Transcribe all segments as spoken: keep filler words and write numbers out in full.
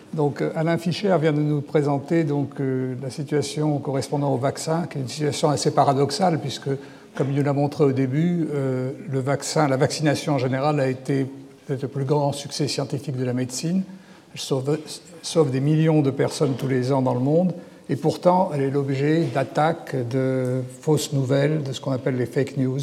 Donc, Alain Fischer vient de nous présenter donc, euh, la situation correspondant au vaccin, qui est une situation assez paradoxale, puisque, comme il nous l'a montré au début, euh, le vaccin, la vaccination en général a été peut-être le plus grand succès scientifique de la médecine. Elle sauve, sauve des millions de personnes tous les ans dans le monde, et pourtant, elle est l'objet d'attaques, de fausses nouvelles, de ce qu'on appelle les fake news.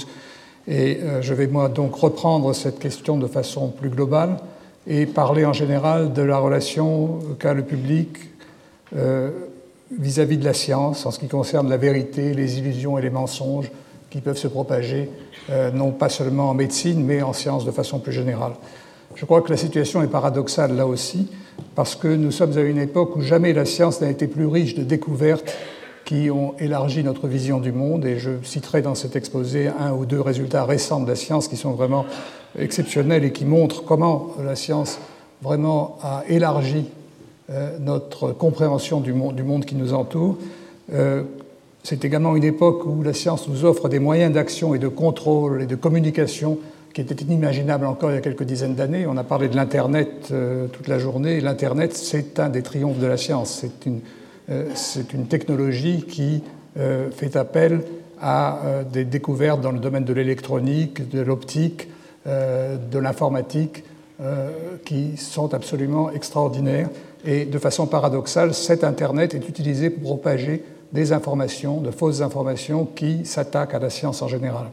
Et euh, je vais moi donc reprendre cette question de façon plus globale et parler en général de la relation qu'a le public euh, vis-à-vis de la science en ce qui concerne la vérité, les illusions et les mensonges qui peuvent se propager, euh, non pas seulement en médecine, mais en science de façon plus générale. Je crois que la situation est paradoxale là aussi, parce que nous sommes à une époque où jamais la science n'a été plus riche de découvertes qui ont élargi notre vision du monde, et je citerai dans cet exposé un ou deux résultats récents de la science qui sont vraiment exceptionnels et qui montrent comment la science vraiment a élargi euh, notre compréhension du monde, du monde qui nous entoure. Euh, c'est également une époque où la science nous offre des moyens d'action et de contrôle et de communication qui étaient inimaginables encore il y a quelques dizaines d'années. On a parlé de l'Internet euh, toute la journée. L'Internet, c'est un des triomphes de la science. C'est une Euh, c'est une technologie qui euh, fait appel à euh, des découvertes dans le domaine de l'électronique, de l'optique, euh, de l'informatique, euh, qui sont absolument extraordinaires. Et de façon paradoxale, cet Internet est utilisé pour propager des informations, de fausses informations qui s'attaquent à la science en général.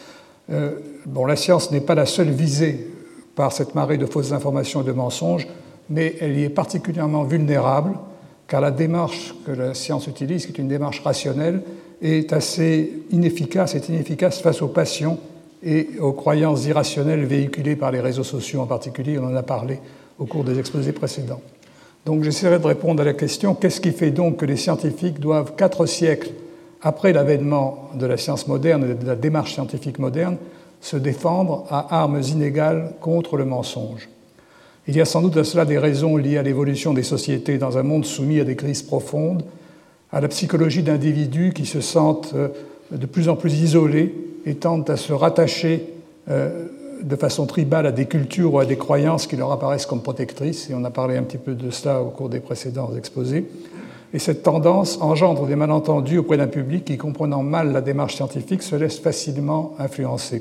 Euh, bon, la science n'est pas la seule visée par cette marée de fausses informations et de mensonges, mais elle y est particulièrement vulnérable, car la démarche que la science utilise, qui est une démarche rationnelle, est assez inefficace, est inefficace face aux passions et aux croyances irrationnelles véhiculées par les réseaux sociaux en particulier. On en a parlé au cours des exposés précédents. Donc j'essaierai de répondre à la question, qu'est-ce qui fait donc que les scientifiques doivent, quatre siècles après l'avènement de la science moderne et de la démarche scientifique moderne, se défendre à armes inégales contre le mensonge? Il y a sans doute à cela des raisons liées à l'évolution des sociétés dans un monde soumis à des crises profondes, à la psychologie d'individus qui se sentent de plus en plus isolés et tentent à se rattacher de façon tribale à des cultures ou à des croyances qui leur apparaissent comme protectrices, et on a parlé un petit peu de cela au cours des précédents exposés. Et cette tendance engendre des malentendus auprès d'un public qui, comprenant mal la démarche scientifique, se laisse facilement influencer.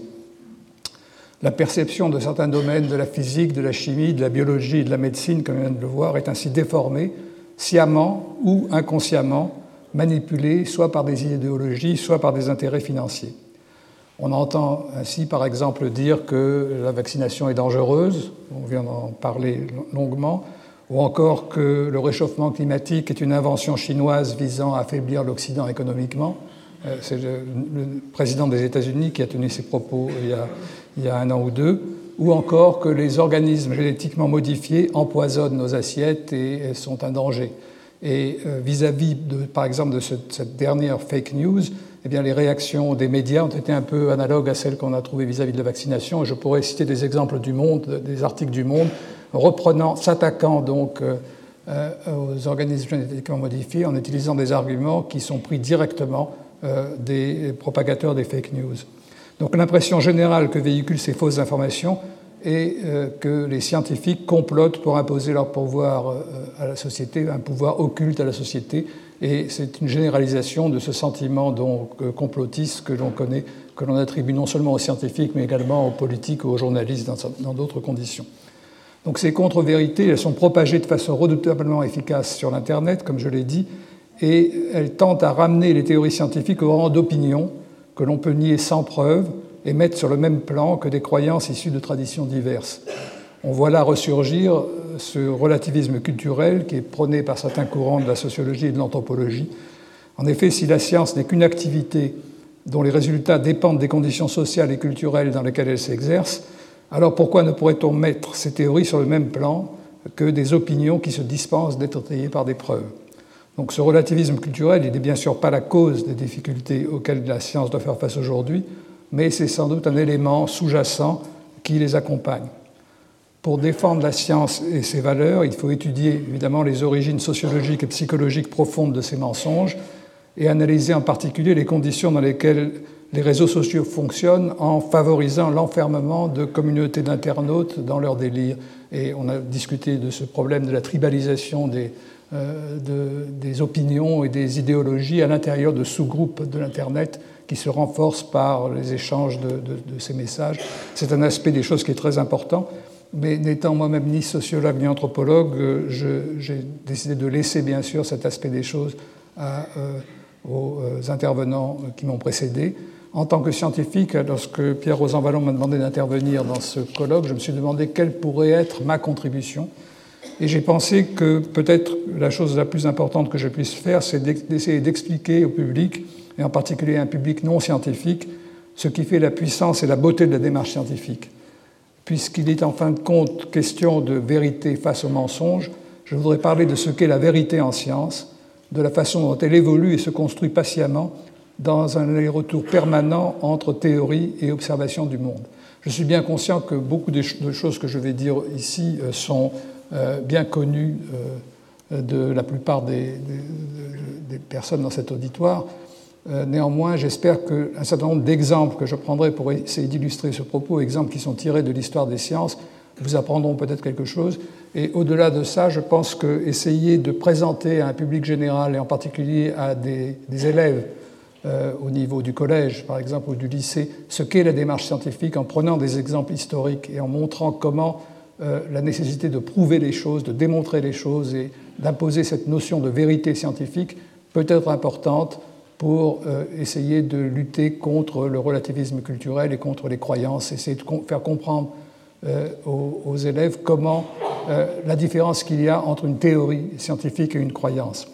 La perception de certains domaines de la physique, de la chimie, de la biologie et de la médecine, comme on vient de le voir, est ainsi déformée, sciemment ou inconsciemment, manipulée soit par des idéologies, soit par des intérêts financiers. On entend ainsi, par exemple, dire que la vaccination est dangereuse, on vient d'en parler longuement, ou encore que le réchauffement climatique est une invention chinoise visant à affaiblir l'Occident économiquement. C'est le, le président des États-Unis qui a tenu ces propos il y a, il y a un an ou deux, ou encore que les organismes génétiquement modifiés empoisonnent nos assiettes et sont un danger. Et euh, vis-à-vis, de, par exemple, de ce, cette dernière fake news, eh bien, les réactions des médias ont été un peu analogues à celles qu'on a trouvées vis-à-vis de la vaccination. Et je pourrais citer des exemples du Monde, des articles du Monde, reprenant, s'attaquant donc euh, euh, aux organismes génétiquement modifiés en utilisant des arguments qui sont pris directement euh, des propagateurs des fake news. Donc l'impression générale que véhiculent ces fausses informations est euh, que les scientifiques complotent pour imposer leur pouvoir euh, à la société, un pouvoir occulte à la société, et c'est une généralisation de ce sentiment donc, euh, complotiste que l'on connaît, que l'on attribue non seulement aux scientifiques, mais également aux politiques ou aux journalistes dans, dans d'autres conditions. Donc ces contre-vérités, elles sont propagées de façon redoutablement efficace sur l'Internet, comme je l'ai dit, et elles tentent à ramener les théories scientifiques au rang d'opinion que l'on peut nier sans preuve et mettre sur le même plan que des croyances issues de traditions diverses. On voit là ressurgir ce relativisme culturel qui est prôné par certains courants de la sociologie et de l'anthropologie. En effet, si la science n'est qu'une activité dont les résultats dépendent des conditions sociales et culturelles dans lesquelles elle s'exerce, alors pourquoi ne pourrait-on mettre ces théories sur le même plan que des opinions qui se dispensent d'être étayées par des preuves? Donc ce relativisme culturel, il n'est bien sûr pas la cause des difficultés auxquelles la science doit faire face aujourd'hui, mais c'est sans doute un élément sous-jacent qui les accompagne. Pour défendre la science et ses valeurs, il faut étudier évidemment les origines sociologiques et psychologiques profondes de ces mensonges et analyser en particulier les conditions dans lesquelles les réseaux sociaux fonctionnent en favorisant l'enfermement de communautés d'internautes dans leur délire. Et on a discuté de ce problème de la tribalisation des, euh, de, des opinions et des idéologies à l'intérieur de sous-groupes de l'Internet qui se renforcent par les échanges de, de, de ces messages. C'est un aspect des choses qui est très important. Mais n'étant moi-même ni sociologue ni anthropologue, je, j'ai décidé de laisser bien sûr cet aspect des choses à, euh, aux intervenants qui m'ont précédé. En tant que scientifique, lorsque Pierre Rosanvallon m'a demandé d'intervenir dans ce colloque, je me suis demandé quelle pourrait être ma contribution. Et j'ai pensé que peut-être la chose la plus importante que je puisse faire, c'est d'essayer d'expliquer au public, et en particulier à un public non scientifique, ce qui fait la puissance et la beauté de la démarche scientifique. Puisqu'il est en fin de compte question de vérité face au mensonge, je voudrais parler de ce qu'est la vérité en science, de la façon dont elle évolue et se construit patiemment dans un aller-retour permanent entre théorie et observation du monde. Je suis bien conscient que beaucoup de choses que je vais dire ici sont bien connues de la plupart des, des, des personnes dans cet auditoire. Néanmoins, j'espère qu'un certain nombre d'exemples que je prendrai pour essayer d'illustrer ce propos, exemples qui sont tirés de l'histoire des sciences, vous apprendront peut-être quelque chose. Et au-delà de ça, je pense qu'essayer de présenter à un public général, et en particulier à des, des élèves euh, au niveau du collège, par exemple, ou du lycée, ce qu'est la démarche scientifique, en prenant des exemples historiques et en montrant comment euh, la nécessité de prouver les choses, de démontrer les choses et d'imposer cette notion de vérité scientifique peut être importante pour euh, essayer de lutter contre le relativisme culturel et contre les croyances, essayer de com- faire comprendre euh, aux, aux élèves comment euh, la différence qu'il y a entre une théorie scientifique et une croyance.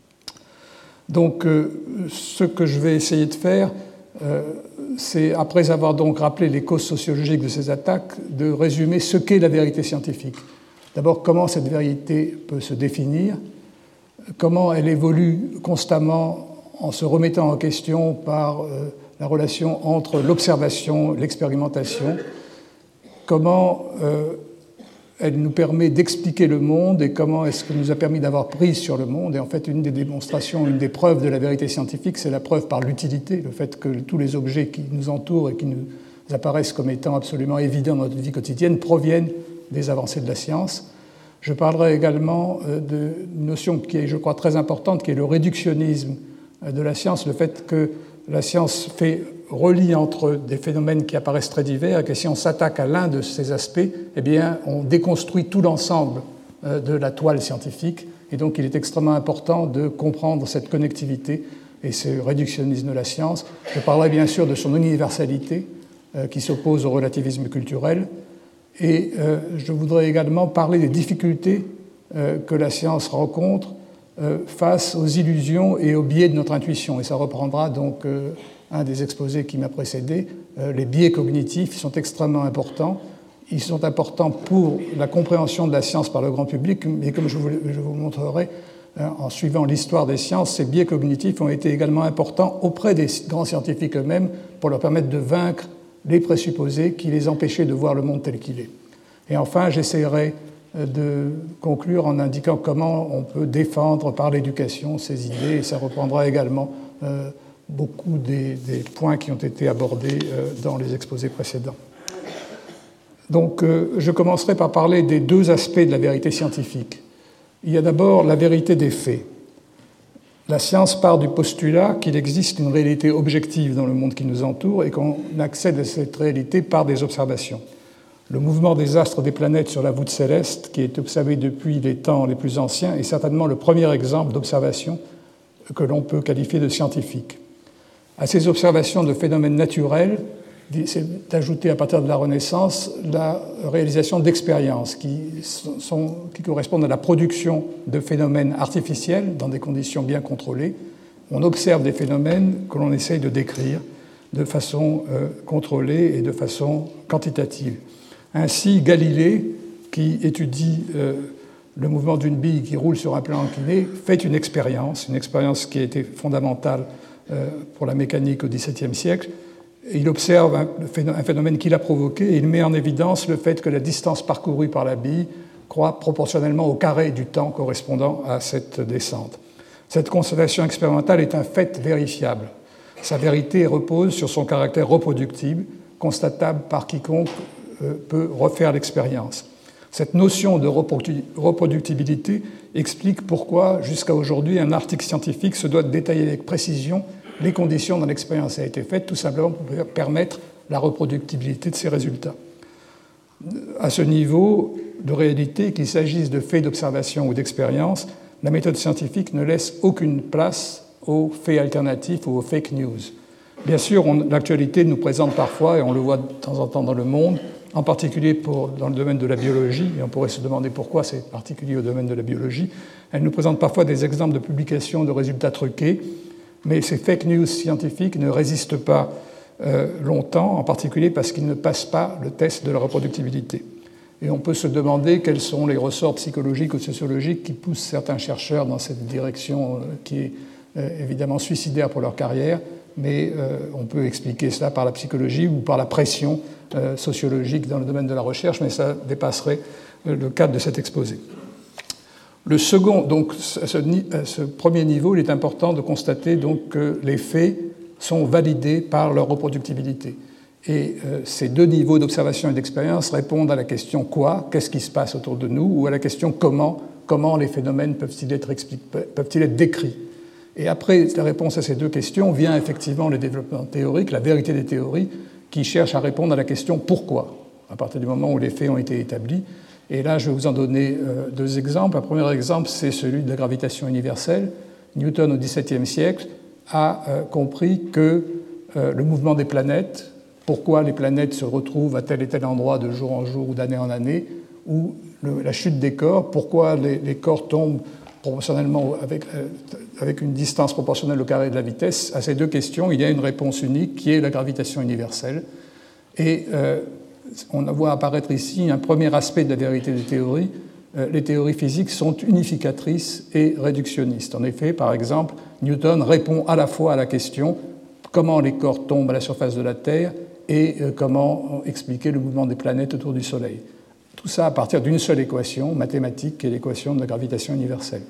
Donc, euh, ce que je vais essayer de faire, euh, c'est, après avoir donc rappelé les causes sociologiques de ces attaques, de résumer ce qu'est la vérité scientifique. D'abord, comment cette vérité peut se définir, comment elle évolue constamment en se remettant en question par euh, la relation entre l'observation, l'expérimentation, comment euh, elle nous permet d'expliquer le monde et comment est-ce qu'elle nous a permis d'avoir prise sur le monde. Et en fait, une des démonstrations, une des preuves de la vérité scientifique, c'est la preuve par l'utilité, le fait que tous les objets qui nous entourent et qui nous apparaissent comme étant absolument évidents dans notre vie quotidienne proviennent des avancées de la science. Je parlerai également euh, d'une notion qui est, je crois, très importante, qui est le réductionnisme de la science, le fait que la science fait relie entre des phénomènes qui apparaissent très divers et que si on s'attaque à l'un de ces aspects, eh bien, on déconstruit tout l'ensemble de la toile scientifique. Et donc, il est extrêmement important de comprendre cette connectivité et ce réductionnisme de la science. Je parlerai bien sûr de son universalité euh, qui s'oppose au relativisme culturel. Et euh, je voudrais également parler des difficultés euh, que la science rencontre face aux illusions et aux biais de notre intuition. Et ça reprendra donc euh, un des exposés qui m'a précédé. Euh, les biais cognitifs sont extrêmement importants. Ils sont importants pour la compréhension de la science par le grand public, mais comme je vous, je vous montrerai, euh, en suivant l'histoire des sciences, ces biais cognitifs ont été également importants auprès des grands scientifiques eux-mêmes pour leur permettre de vaincre les présupposés qui les empêchaient de voir le monde tel qu'il est. Et enfin, j'essaierai de conclure en indiquant comment on peut défendre par l'éducation ces idées, et ça reprendra également euh, beaucoup des, des points qui ont été abordés euh, dans les exposés précédents. Donc, euh, je commencerai par parler des deux aspects de la vérité scientifique. Il y a d'abord la vérité des faits. La science part du postulat qu'il existe une réalité objective dans le monde qui nous entoure et qu'on accède à cette réalité par des observations. Le mouvement des astres des planètes sur la voûte céleste, qui est observé depuis les temps les plus anciens, est certainement le premier exemple d'observation que l'on peut qualifier de scientifique. À ces observations de phénomènes naturels, c'est ajouté à partir de la Renaissance la réalisation d'expériences qui, sont, qui correspondent à la production de phénomènes artificiels dans des conditions bien contrôlées. On observe des phénomènes que l'on essaye de décrire de façon euh, contrôlée et de façon quantitative. Ainsi, Galilée, qui étudie euh, le mouvement d'une bille qui roule sur un plan incliné, fait une expérience, une expérience qui a été fondamentale euh, pour la mécanique au dix-septième siècle. Et il observe un, un phénomène qu'il a provoqué et il met en évidence le fait que la distance parcourue par la bille croît proportionnellement au carré du temps correspondant à cette descente. Cette constatation expérimentale est un fait vérifiable. Sa vérité repose sur son caractère reproductible, constatable par quiconque euh, peut refaire l'expérience. Cette notion de reproductibilité explique pourquoi, jusqu'à aujourd'hui, un article scientifique se doit de détailler avec précision les conditions dont l'expérience a été faite, tout simplement pour permettre la reproductibilité de ses résultats. À ce niveau de réalité, qu'il s'agisse de faits d'observation ou d'expérience, la méthode scientifique ne laisse aucune place aux faits alternatifs ou aux fake news. Bien sûr, on, l'actualité nous présente parfois, et on le voit de temps en temps dans le monde, en particulier pour, dans le domaine de la biologie, et on pourrait se demander pourquoi c'est particulier au domaine de la biologie, elle nous présente parfois des exemples de publications de résultats truqués, mais ces fake news scientifiques ne résistent pas euh, longtemps, en particulier parce qu'ils ne passent pas le test de la reproductibilité. Et on peut se demander quels sont les ressorts psychologiques ou sociologiques qui poussent certains chercheurs dans cette direction euh, qui est euh, évidemment suicidaire pour leur carrière, mais euh, on peut expliquer cela par la psychologie ou par la pression euh, sociologique dans le domaine de la recherche, mais ça dépasserait euh, le cadre de cet exposé. Le second, donc, à ce, à ce premier niveau, il est important de constater donc, que les faits sont validés par leur reproductibilité. Et euh, ces deux niveaux d'observation et d'expérience répondent à la question quoi, qu'est-ce qui se passe autour de nous, ou à la question comment, comment les phénomènes peuvent-ils être, peuvent-ils être décrits. Et après la réponse à ces deux questions vient effectivement le développement théorique, la vérité des théories, qui cherche à répondre à la question pourquoi, à partir du moment où les faits ont été établis. Et là, je vais vous en donner euh, deux exemples. Un premier exemple, c'est celui de la gravitation universelle. Newton, au dix-septième siècle, a euh, compris que euh, le mouvement des planètes, pourquoi les planètes se retrouvent à tel et tel endroit de jour en jour ou d'année en année, ou le, la chute des corps, pourquoi les, les corps tombent proportionnellement avec, euh, avec une distance proportionnelle au carré de la vitesse. À ces deux questions, il y a une réponse unique qui est la gravitation universelle. Et euh, on voit apparaître ici un premier aspect de la vérité des théories. Euh, les théories physiques sont unificatrices et réductionnistes. En effet, par exemple, Newton répond à la fois à la question comment les corps tombent à la surface de la Terre et euh, comment expliquer le mouvement des planètes autour du Soleil. Tout ça à partir d'une seule équation mathématique, qui est l'équation de la gravitation universelle.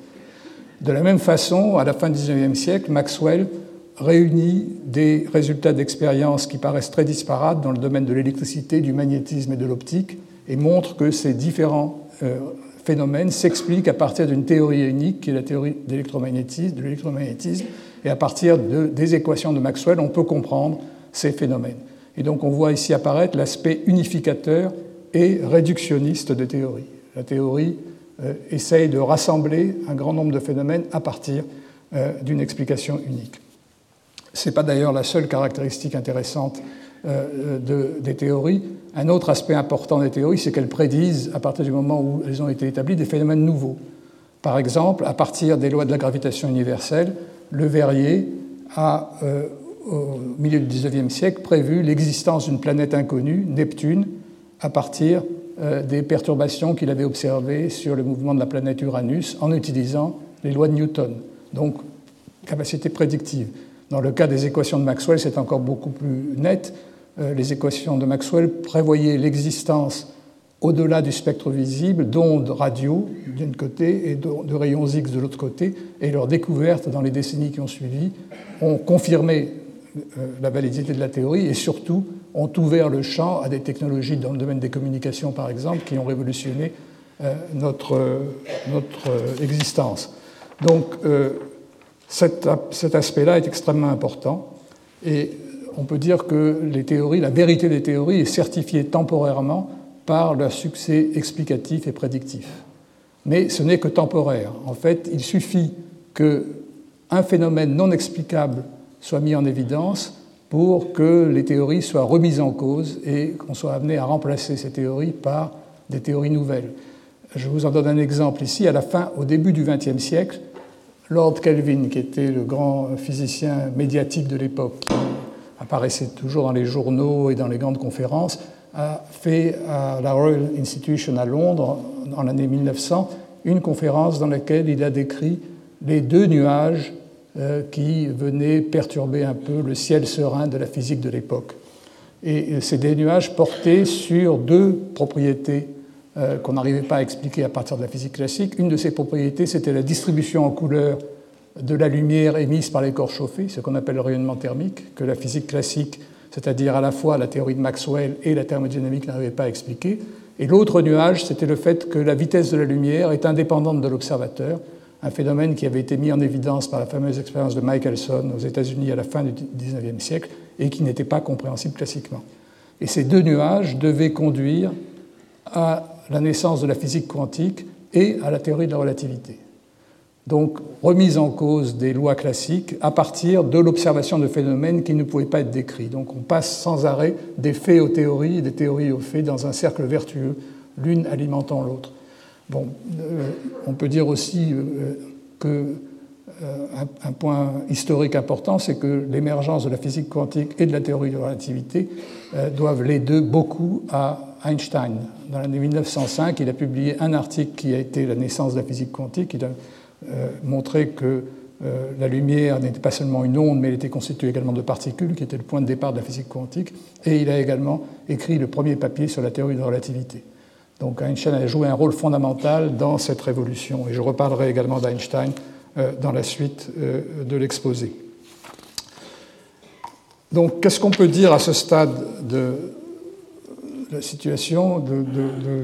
De la même façon, à la fin du dix-neuvième siècle, Maxwell réunit des résultats d'expériences qui paraissent très disparates dans le domaine de l'électricité, du magnétisme et de l'optique, et montre que ces différents euh, phénomènes s'expliquent à partir d'une théorie unique, qui est la théorie d'électromagnétisme, de l'électromagnétisme, et à partir de, des équations de Maxwell, on peut comprendre ces phénomènes. Et donc on voit ici apparaître l'aspect unificateur et réductionniste des théories. La théorie euh, essaye de rassembler un grand nombre de phénomènes à partir euh, d'une explication unique. Ce n'est pas d'ailleurs la seule caractéristique intéressante euh, de, des théories. Un autre aspect important des théories, c'est qu'elles prédisent, à partir du moment où elles ont été établies, des phénomènes nouveaux. Par exemple, à partir des lois de la gravitation universelle, Le Verrier a, euh, au milieu du dix-neuvième siècle, prévu l'existence d'une planète inconnue, Neptune, à partir euh, des perturbations qu'il avait observées sur le mouvement de la planète Uranus en utilisant les lois de Newton. Donc, capacité prédictive. Dans le cas des équations de Maxwell, c'est encore beaucoup plus net. Euh, les équations de Maxwell prévoyaient l'existence, au-delà du spectre visible, d'ondes radio d'un côté et de rayons X de l'autre côté, et leurs découvertes dans les décennies qui ont suivi ont confirmé euh, la validité de la théorie et surtout ont ouvert le champ à des technologies dans le domaine des communications, par exemple, qui ont révolutionné euh, notre, euh, notre euh, existence. Donc, euh, cet, cet aspect-là est extrêmement important et on peut dire que les théories, la vérité des théories est certifiée temporairement par leur succès explicatif et prédictif. Mais ce n'est que temporaire. En fait, il suffit qu'un phénomène non explicable soit mis en évidence pour que les théories soient remises en cause et qu'on soit amené à remplacer ces théories par des théories nouvelles. Je vous en donne un exemple ici. À la fin, au début du vingtième siècle, Lord Kelvin, qui était le grand physicien médiatique de l'époque, qui apparaissait toujours dans les journaux et dans les grandes conférences, a fait à la Royal Institution à Londres, en l'année mille neuf cents, une conférence dans laquelle il a décrit les deux nuages euh, qui venaient perturber un peu le ciel serein de la physique de l'époque. Et ces deux nuages portaient sur deux propriétés euh, qu'on n'arrivait pas à expliquer à partir de la physique classique. Une de ces propriétés, c'était la distribution en couleurs de la lumière émise par les corps chauffés, ce qu'on appelle le rayonnement thermique, que la physique classique, c'est-à-dire à la fois la théorie de Maxwell et la thermodynamique, n'arrivait pas à expliquer. Et l'autre nuage, c'était le fait que la vitesse de la lumière est indépendante de l'observateur, un phénomène qui avait été mis en évidence par la fameuse expérience de Michelson aux États-Unis à la fin du dix-neuvième siècle et qui n'était pas compréhensible classiquement. Et ces deux nuages devaient conduire à la naissance de la physique quantique et à la théorie de la relativité. Donc, remise en cause des lois classiques à partir de l'observation de phénomènes qui ne pouvaient pas être décrits. Donc, on passe sans arrêt des faits aux théories et des théories aux faits dans un cercle vertueux, l'une alimentant l'autre. Bon, euh, on peut dire aussi euh, que euh, un, un point historique important, c'est que l'émergence de la physique quantique et de la théorie de la relativité euh, doivent les deux beaucoup à Einstein. Dans l'année mille neuf cent cinq, il a publié un article qui a été la naissance de la physique quantique. Il a euh, montré que euh, la lumière n'était pas seulement une onde, mais elle était constituée également de particules, qui était le point de départ de la physique quantique. Et il a également écrit le premier papier sur la théorie de la relativité. Donc Einstein a joué un rôle fondamental dans cette révolution. Et je reparlerai également d'Einstein euh, dans la suite euh, de l'exposé. Donc, qu'est-ce qu'on peut dire à ce stade de la situation, de, de, de,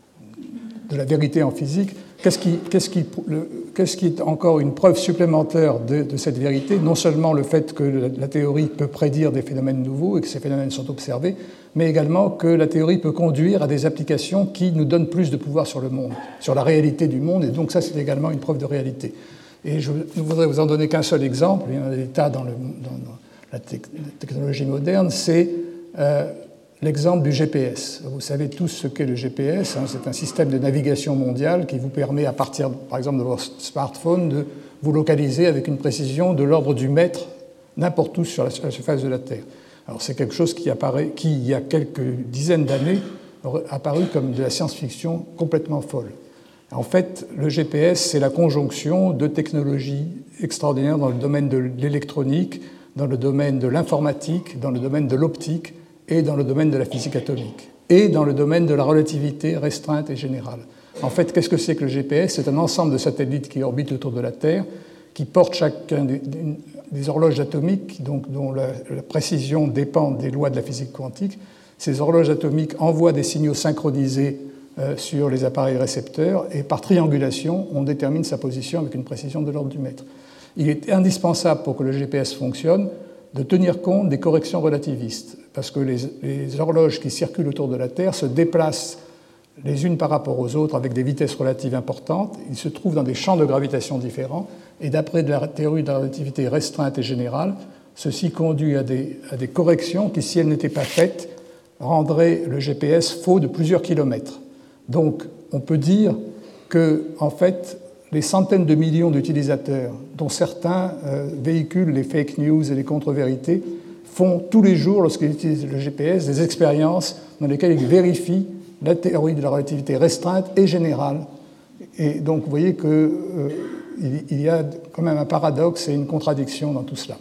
de la vérité en physique? Qu'est-ce qui, qu'est-ce qui, le, qu'est-ce qui est encore une preuve supplémentaire de, de cette vérité? Non seulement le fait que la, la théorie peut prédire des phénomènes nouveaux et que ces phénomènes sont observés, mais également que la théorie peut conduire à des applications qui nous donnent plus de pouvoir sur le monde, sur la réalité du monde, et donc ça, c'est également une preuve de réalité. Et je ne voudrais vous en donner qu'un seul exemple, il y en a des tas dans, le, dans, dans la, te- la technologie moderne, c'est euh, l'exemple du G P S. Vous savez tous ce qu'est le G P S, hein, c'est un système de navigation mondiale qui vous permet, à partir, par exemple, de votre smartphone, de vous localiser avec une précision de l'ordre du mètre n'importe où sur la surface de la Terre. Alors c'est quelque chose qui, apparaît, qui, il y a quelques dizaines d'années, aurait apparu comme de la science-fiction complètement folle. En fait, le G P S, c'est la conjonction de technologies extraordinaires dans le domaine de l'électronique, dans le domaine de l'informatique, dans le domaine de l'optique et dans le domaine de la physique atomique, et dans le domaine de la relativité restreinte et générale. En fait, qu'est-ce que c'est que le G P S? C'est un ensemble de satellites qui orbitent autour de la Terre, qui portent chacun des, des horloges atomiques, donc, dont la, la précision dépend des lois de la physique quantique. Ces horloges atomiques envoient des signaux synchronisés euh, sur les appareils récepteurs, et par triangulation, on détermine sa position avec une précision de l'ordre du mètre. Il est indispensable pour que le G P S fonctionne de tenir compte des corrections relativistes, parce que les, les horloges qui circulent autour de la Terre se déplacent les unes par rapport aux autres avec des vitesses relatives importantes. Ils se trouvent dans des champs de gravitation différents, et d'après la théorie de la relativité restreinte et générale, ceci conduit à des, à des corrections qui, si elles n'étaient pas faites, rendraient le G P S faux de plusieurs kilomètres. Donc, on peut dire que, en fait, les centaines de millions d'utilisateurs, dont certains euh, véhiculent les fake news et les contre-vérités, font tous les jours, lorsqu'ils utilisent le G P S, des expériences dans lesquelles ils vérifient la théorie de la relativité restreinte et générale. Et donc, vous voyez qu'il euh, il y a quand même un paradoxe et une contradiction dans tout cela.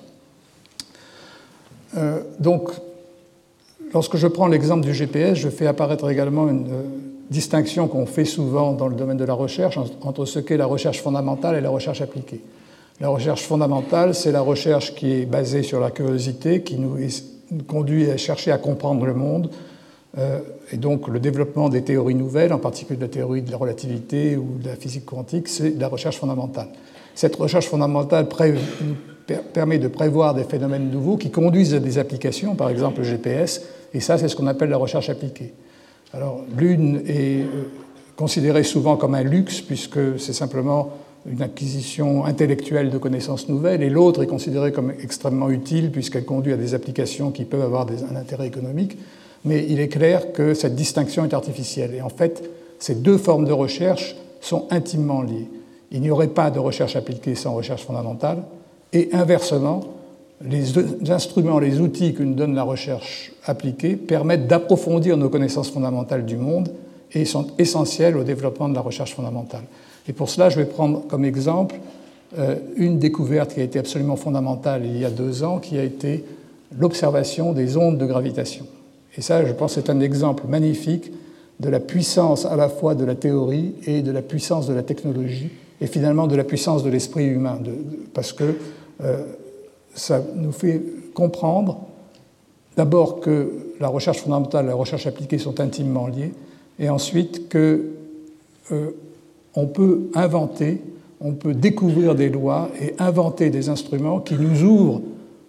Euh, donc, lorsque je prends l'exemple du G P S, je fais apparaître également une euh, distinction qu'on fait souvent dans le domaine de la recherche entre ce qu'est la recherche fondamentale et la recherche appliquée. La recherche fondamentale, c'est la recherche qui est basée sur la curiosité, qui nous conduit à chercher à comprendre le monde, euh, et donc le développement des théories nouvelles, en particulier de la théorie de la relativité ou de la physique quantique, c'est la recherche fondamentale. Cette recherche fondamentale pré- permet de prévoir des phénomènes nouveaux qui conduisent à des applications, par exemple le G P S, et ça, c'est ce qu'on appelle la recherche appliquée. Alors, l'une est considérée souvent comme un luxe, puisque c'est simplement une acquisition intellectuelle de connaissances nouvelles, et l'autre est considérée comme extrêmement utile, puisqu'elle conduit à des applications qui peuvent avoir des, un intérêt économique. Mais il est clair que cette distinction est artificielle. Et en fait, ces deux formes de recherche sont intimement liées. Il n'y aurait pas de recherche appliquée sans recherche fondamentale, et inversement, les instruments, les outils que nous donne la recherche appliquée permettent d'approfondir nos connaissances fondamentales du monde et sont essentiels au développement de la recherche fondamentale. Et pour cela, je vais prendre comme exemple euh, une découverte qui a été absolument fondamentale il y a deux ans, qui a été l'observation des ondes de gravitation. Et ça, je pense, c'est un exemple magnifique de la puissance à la fois de la théorie et de la puissance de la technologie et finalement de la puissance de l'esprit humain, de, de, parce que euh, ça nous fait comprendre d'abord que la recherche fondamentale et la recherche appliquée sont intimement liées, et ensuite que euh, on peut inventer, on peut découvrir des lois et inventer des instruments qui nous ouvrent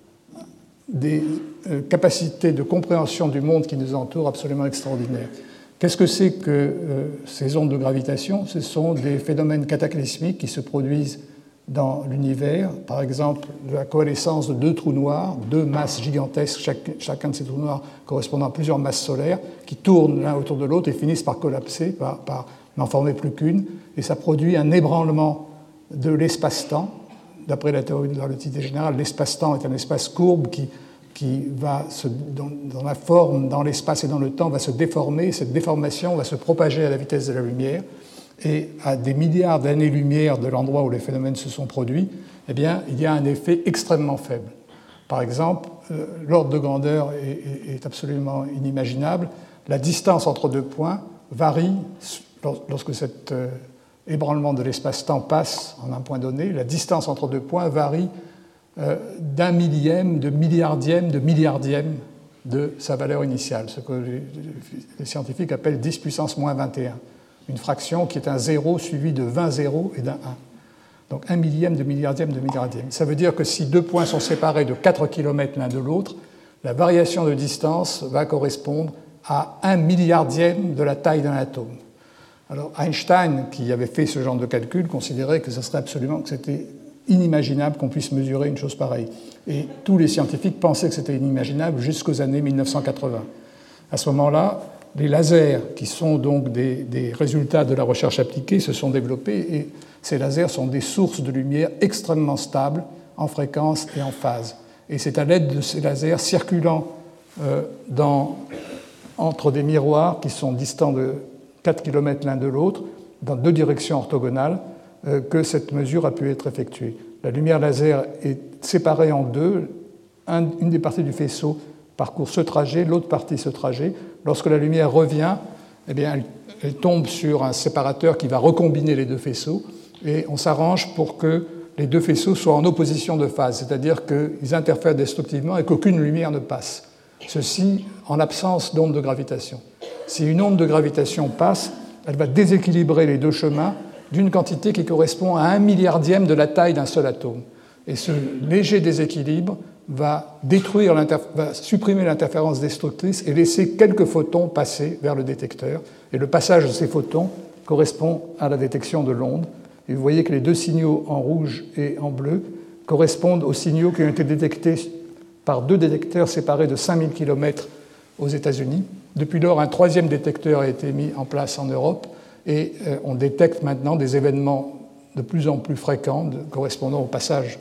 des euh, capacités de compréhension du monde qui nous entoure absolument extraordinaires. Qu'est-ce que c'est que euh, ces ondes de gravitation? Ce sont des phénomènes cataclysmiques qui se produisent dans l'univers, par exemple la coalescence de deux trous noirs, deux masses gigantesques, chaque, chacun de ces trous noirs correspondant à plusieurs masses solaires, qui tournent l'un autour de l'autre et finissent par collapser, par, par n'en former plus qu'une, et ça produit un ébranlement de l'espace-temps. D'après la théorie de la relativité générale, l'espace-temps est un espace courbe qui, qui va, se, dans, dans la forme, dans l'espace et dans le temps, va se déformer. Cette déformation va se propager à la vitesse de la lumière. Et à des milliards d'années-lumière de l'endroit où les phénomènes se sont produits, eh bien, il y a un effet extrêmement faible. Par exemple, euh, l'ordre de grandeur est, est, est absolument inimaginable. La distance entre deux points varie lorsque cet euh, ébranlement de l'espace-temps passe en un point donné. La distance entre deux points varie euh, d'un millième, de milliardième, de milliardième de sa valeur initiale, ce que les, les scientifiques appellent dix puissance moins vingt et un. Une fraction qui est un zéro suivi de vingt zéros et d'un un. Donc un millième de milliardième de milliardième. Ça veut dire que si deux points sont séparés de quatre kilomètres l'un de l'autre, la variation de distance va correspondre à un milliardième de la taille d'un atome. Alors Einstein, qui avait fait ce genre de calcul, considérait que ce serait absolument, que c'était inimaginable qu'on puisse mesurer une chose pareille. Et tous les scientifiques pensaient que c'était inimaginable jusqu'aux années mille neuf cent quatre-vingts. À ce moment-là, les lasers, qui sont donc des, des résultats de la recherche appliquée, se sont développés et ces lasers sont des sources de lumière extrêmement stables en fréquence et en phase. Et c'est à l'aide de ces lasers circulant euh, dans, entre des miroirs qui sont distants de quatre kilomètres l'un de l'autre, dans deux directions orthogonales, euh, que cette mesure a pu être effectuée. La lumière laser est séparée en deux. Un, une des parties du faisceau parcourt ce trajet, l'autre partie ce trajet. Lorsque la lumière revient, eh bien, elle, elle tombe sur un séparateur qui va recombiner les deux faisceaux et on s'arrange pour que les deux faisceaux soient en opposition de phase, c'est-à-dire qu'ils interfèrent destructivement et qu'aucune lumière ne passe. Ceci en l'absence d'onde de gravitation. Si une onde de gravitation passe, elle va déséquilibrer les deux chemins d'une quantité qui correspond à un milliardième de la taille d'un seul atome. Et ce léger déséquilibre va détruire, va supprimer l'interférence destructrice et laisser quelques photons passer vers le détecteur. Et le passage de ces photons correspond à la détection de l'onde. Et vous voyez que les deux signaux en rouge et en bleu correspondent aux signaux qui ont été détectés par deux détecteurs séparés de cinq mille kilomètres aux États-Unis. Depuis lors, un troisième détecteur a été mis en place en Europe et on détecte maintenant des événements de plus en plus fréquents de, correspondant au passage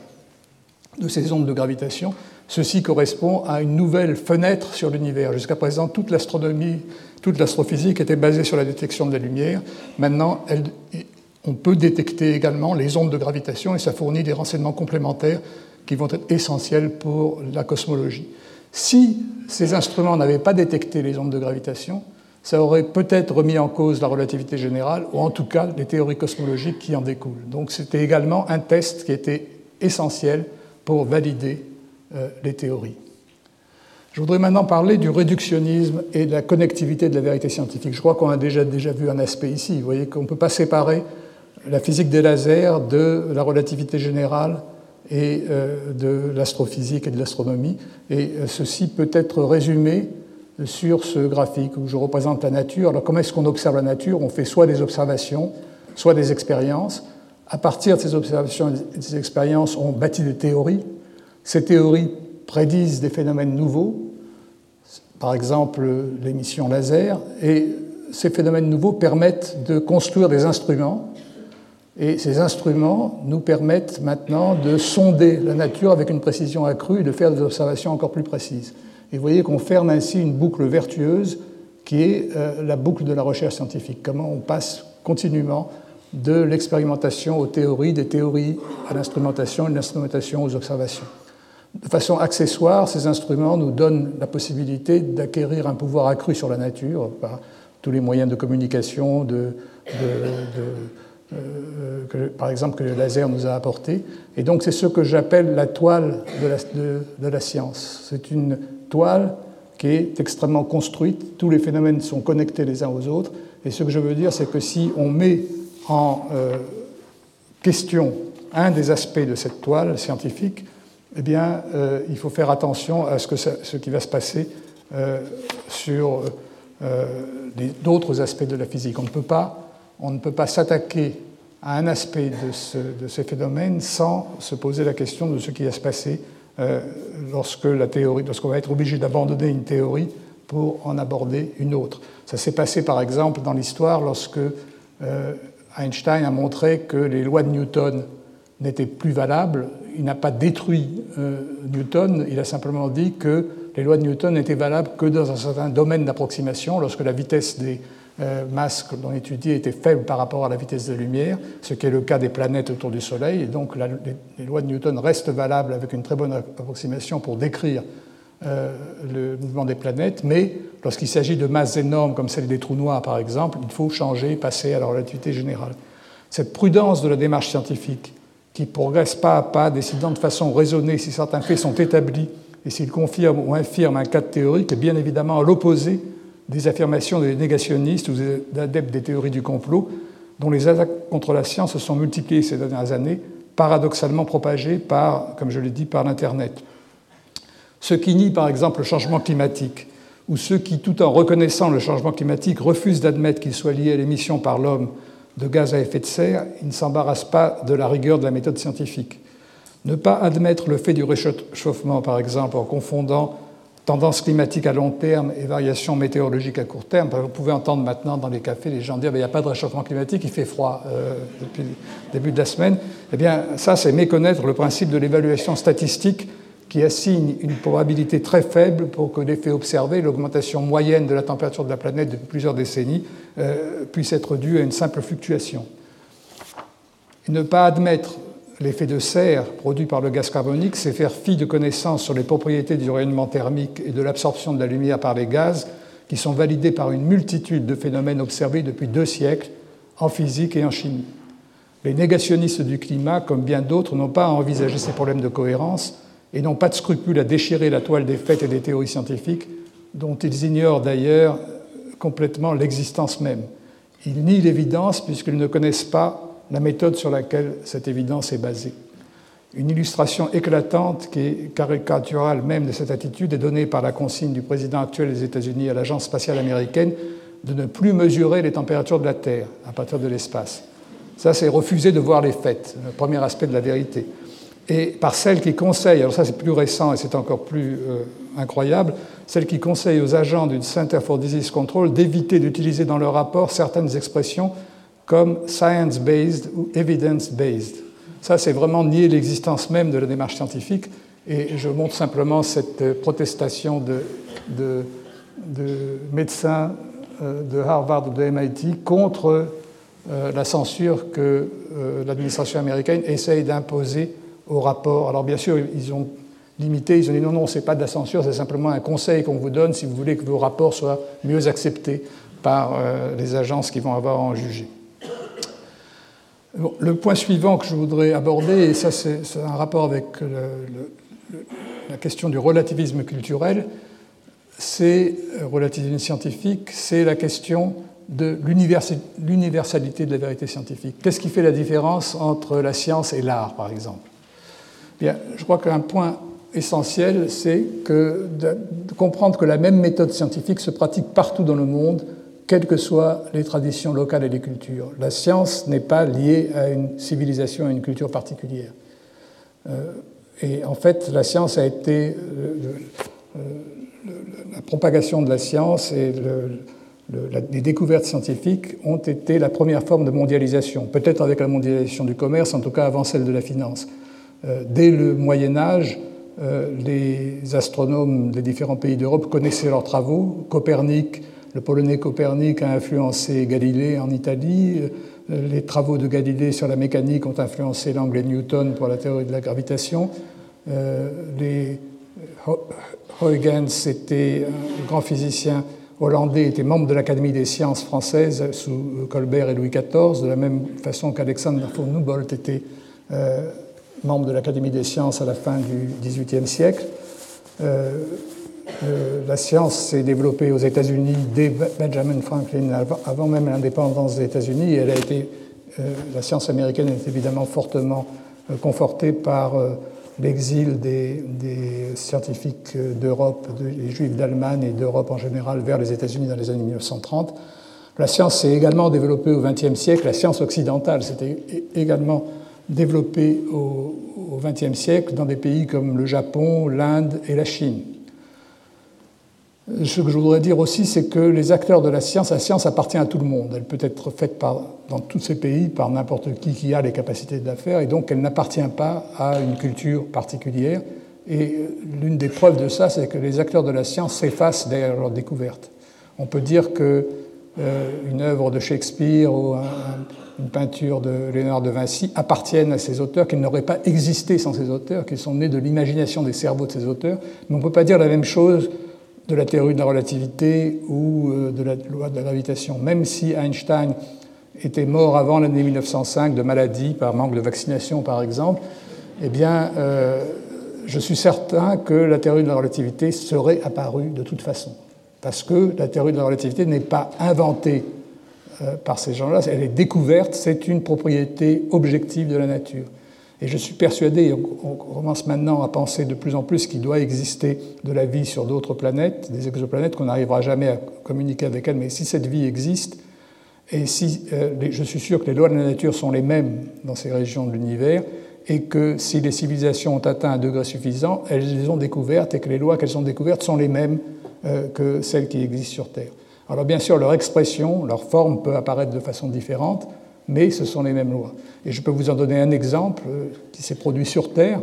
de ces ondes de gravitation. Ceci correspond à une nouvelle fenêtre sur l'univers. Jusqu'à présent, toute l'astronomie, toute l'astrophysique était basée sur la détection de la lumière. Maintenant, elle, on peut détecter également les ondes de gravitation et ça fournit des renseignements complémentaires qui vont être essentiels pour la cosmologie. Si ces instruments n'avaient pas détecté les ondes de gravitation, ça aurait peut-être remis en cause la relativité générale, ou en tout cas les théories cosmologiques qui en découlent. Donc c'était également un test qui était essentiel pour valider euh, les théories. Je voudrais maintenant parler du réductionnisme et de la connectivité de la vérité scientifique. Je crois qu'on a déjà, déjà vu un aspect ici. Vous voyez qu'on ne peut pas séparer la physique des lasers de la relativité générale et euh, de l'astrophysique et de l'astronomie. Et euh, ceci peut être résumé sur ce graphique où je représente la nature. Alors comment est-ce qu'on observe la nature? On fait soit des observations, soit des expériences. À partir de ces observations et des expériences, on bâtit des théories. Ces théories prédisent des phénomènes nouveaux, par exemple l'émission laser, et ces phénomènes nouveaux permettent de construire des instruments, et ces instruments nous permettent maintenant de sonder la nature avec une précision accrue et de faire des observations encore plus précises. Et vous voyez qu'on ferme ainsi une boucle vertueuse qui est euh, la boucle de la recherche scientifique. Comment on passe continuellement de l'expérimentation aux théories, des théories à l'instrumentation et de l'instrumentation aux observations. De façon accessoire, ces instruments nous donnent la possibilité d'acquérir un pouvoir accru sur la nature par tous les moyens de communication, de, de, euh, que, par exemple, que le laser nous a apporté. Et donc c'est ce que j'appelle la toile de la, de, de la science. C'est une toile qui est extrêmement construite, tous les phénomènes sont connectés les uns aux autres, et ce que je veux dire, c'est que si on met en euh, question un des aspects de cette toile scientifique, eh bien, euh, il faut faire attention à ce, que ça, ce qui va se passer euh, sur euh, d'autres aspects de la physique. On ne peut pas, on ne peut pas s'attaquer à un aspect de, ce, de ces phénomènes sans se poser la question de ce qui va se passer euh, lorsque la théorie, lorsqu'on va être obligé d'abandonner une théorie pour en aborder une autre. Ça s'est passé, par exemple, dans l'histoire lorsque euh, Einstein a montré que les lois de Newton n'étaient plus valables. Il n'a pas détruit euh, Newton, il a simplement dit que les lois de Newton n'étaient valables que dans un certain domaine d'approximation, lorsque la vitesse des euh, masses que l'on étudiait était faible par rapport à la vitesse de la lumière, ce qui est le cas des planètes autour du Soleil. Et donc la, les, les lois de Newton restent valables avec une très bonne approximation pour décrire euh, le mouvement des planètes, mais lorsqu'il s'agit de masses énormes comme celle des trous noirs, par exemple, il faut changer, passer à la relativité générale. Cette prudence de la démarche scientifique, qui progresse pas à pas, décidant de façon raisonnée si certains faits sont établis et s'ils confirment ou infirment un cadre théorique, est bien évidemment à l'opposé des affirmations des négationnistes ou des adeptes des théories du complot, dont les attaques contre la science se sont multipliées ces dernières années, paradoxalement propagées par, comme je l'ai dit, par l'Internet. Ceux qui nient, par exemple, le changement climatique, ou ceux qui, tout en reconnaissant le changement climatique, refusent d'admettre qu'il soit lié à l'émission par l'homme de gaz à effet de serre, ils ne s'embarrassent pas de la rigueur de la méthode scientifique. Ne pas admettre le fait du réchauffement, par exemple, en confondant tendance climatique à long terme et variations météorologiques à court terme. Vous pouvez entendre maintenant dans les cafés les gens dire « il n'y a pas de réchauffement climatique, il fait froid euh, depuis le début de la semaine ». Eh bien, ça, c'est méconnaître le principe de l'évaluation statistique qui assigne une probabilité très faible pour que l'effet observé, l'augmentation moyenne de la température de la planète depuis plusieurs décennies, euh, puisse être due à une simple fluctuation. Et ne pas admettre l'effet de serre produit par le gaz carbonique, c'est faire fi de connaissances sur les propriétés du rayonnement thermique et de l'absorption de la lumière par les gaz, qui sont validées par une multitude de phénomènes observés depuis deux siècles en physique et en chimie. Les négationnistes du climat, comme bien d'autres, n'ont pas à envisager ces problèmes de cohérence et n'ont pas de scrupule à déchirer la toile des faits et des théories scientifiques, dont ils ignorent d'ailleurs complètement l'existence même. Ils nient l'évidence puisqu'ils ne connaissent pas la méthode sur laquelle cette évidence est basée. Une illustration éclatante, qui est caricaturale même de cette attitude, est donnée par la consigne du président actuel des États-Unis à l'Agence spatiale américaine de ne plus mesurer les températures de la Terre à partir de l'espace. Ça, c'est refuser de voir les faits, le premier aspect de la vérité. Et par celle qui conseille, alors ça c'est plus récent et c'est encore plus euh, incroyable, celle qui conseille aux agents du Center for Disease Control d'éviter d'utiliser dans leur rapport certaines expressions comme science-based ou evidence-based. Ça, c'est vraiment nier l'existence même de la démarche scientifique, et je montre simplement cette protestation de, de, de médecins de Harvard ou de M I T contre euh, la censure que euh, l'administration américaine essaye d'imposer au rapport. Alors bien sûr, ils ont limité, ils ont dit non, non, ce n'est pas de la censure, c'est simplement un conseil qu'on vous donne si vous voulez que vos rapports soient mieux acceptés par euh, les agences qui vont avoir à en juger. Bon, le point suivant que je voudrais aborder, et ça c'est, c'est un rapport avec le, le, le, la question du relativisme culturel, c'est, relativisme scientifique, c'est la question de l'universalité de la vérité scientifique. Qu'est-ce qui fait la différence entre la science et l'art, par exemple ? Bien, je crois qu'un point essentiel, c'est que de, de comprendre que la même méthode scientifique se pratique partout dans le monde, quelles que soient les traditions locales et les cultures. La science n'est pas liée à une civilisation, à une culture particulière. Euh, et en fait, la science a été... Euh, euh, le, la propagation de la science et le, le, la, les découvertes scientifiques ont été la première forme de mondialisation, peut-être avec la mondialisation du commerce, en tout cas avant celle de la finance. Euh, dès le Moyen-Âge, euh, les astronomes des différents pays d'Europe connaissaient leurs travaux. Copernic, le Polonais Copernic a influencé Galilée en Italie. Les travaux de Galilée sur la mécanique ont influencé l'Anglais Newton pour la théorie de la gravitation. Euh, les Huygens, c'était un grand physicien, hollandais était membre de l'Académie des sciences françaises sous Colbert et Louis quatorze, de la même façon qu'Alexander von Humboldt était euh, membre de l'Académie des sciences à la fin du dix-huitième siècle. Euh, euh, la science s'est développée aux États-Unis dès Benjamin Franklin, avant, avant même l'indépendance des États-Unis. Elle a été, euh, la science américaine est évidemment fortement euh, confortée par euh, l'exil des, des scientifiques d'Europe, des Juifs d'Allemagne et d'Europe en général vers les États-Unis dans les années mille neuf cent trente. La science s'est également développée au vingtième siècle. La science occidentale s'est également développée au vingtième siècle dans des pays comme le Japon, l'Inde et la Chine. Ce que je voudrais dire aussi, c'est que les acteurs de la science, la science appartient à tout le monde. Elle peut être faite par, dans tous ces pays par n'importe qui qui a les capacités de la faire, et donc elle n'appartient pas à une culture particulière. Et l'une des preuves de ça, c'est que les acteurs de la science s'effacent derrière leurs découvertes. On peut dire que euh, une œuvre de Shakespeare ou un, une peinture de Léonard de Vinci appartiennent à ces auteurs, qu'ils n'auraient pas existé sans ces auteurs, qu'ils sont nés de l'imagination des cerveaux de ces auteurs. Mais on ne peut pas dire la même chose de la théorie de la relativité ou de la loi de la gravitation. Même si Einstein était mort avant l'année mille neuf cent cinq de maladie, par manque de vaccination par exemple, eh bien, euh, je suis certain que la théorie de la relativité serait apparue de toute façon. Parce que la théorie de la relativité n'est pas inventée euh, par ces gens-là, elle est découverte, c'est une propriété objective de la nature. Et je suis persuadé, on commence maintenant à penser de plus en plus qu'il doit exister de la vie sur d'autres planètes, des exoplanètes, qu'on n'arrivera jamais à communiquer avec elles, mais si cette vie existe, et si euh, je suis sûr que les lois de la nature sont les mêmes dans ces régions de l'univers, et que si les civilisations ont atteint un degré suffisant, elles les ont découvertes, et que les lois qu'elles ont découvertes sont les mêmes euh, que celles qui existent sur Terre. Alors bien sûr, leur expression, leur forme peut apparaître de façon différente, mais ce sont les mêmes lois. Et je peux vous en donner un exemple qui s'est produit sur Terre.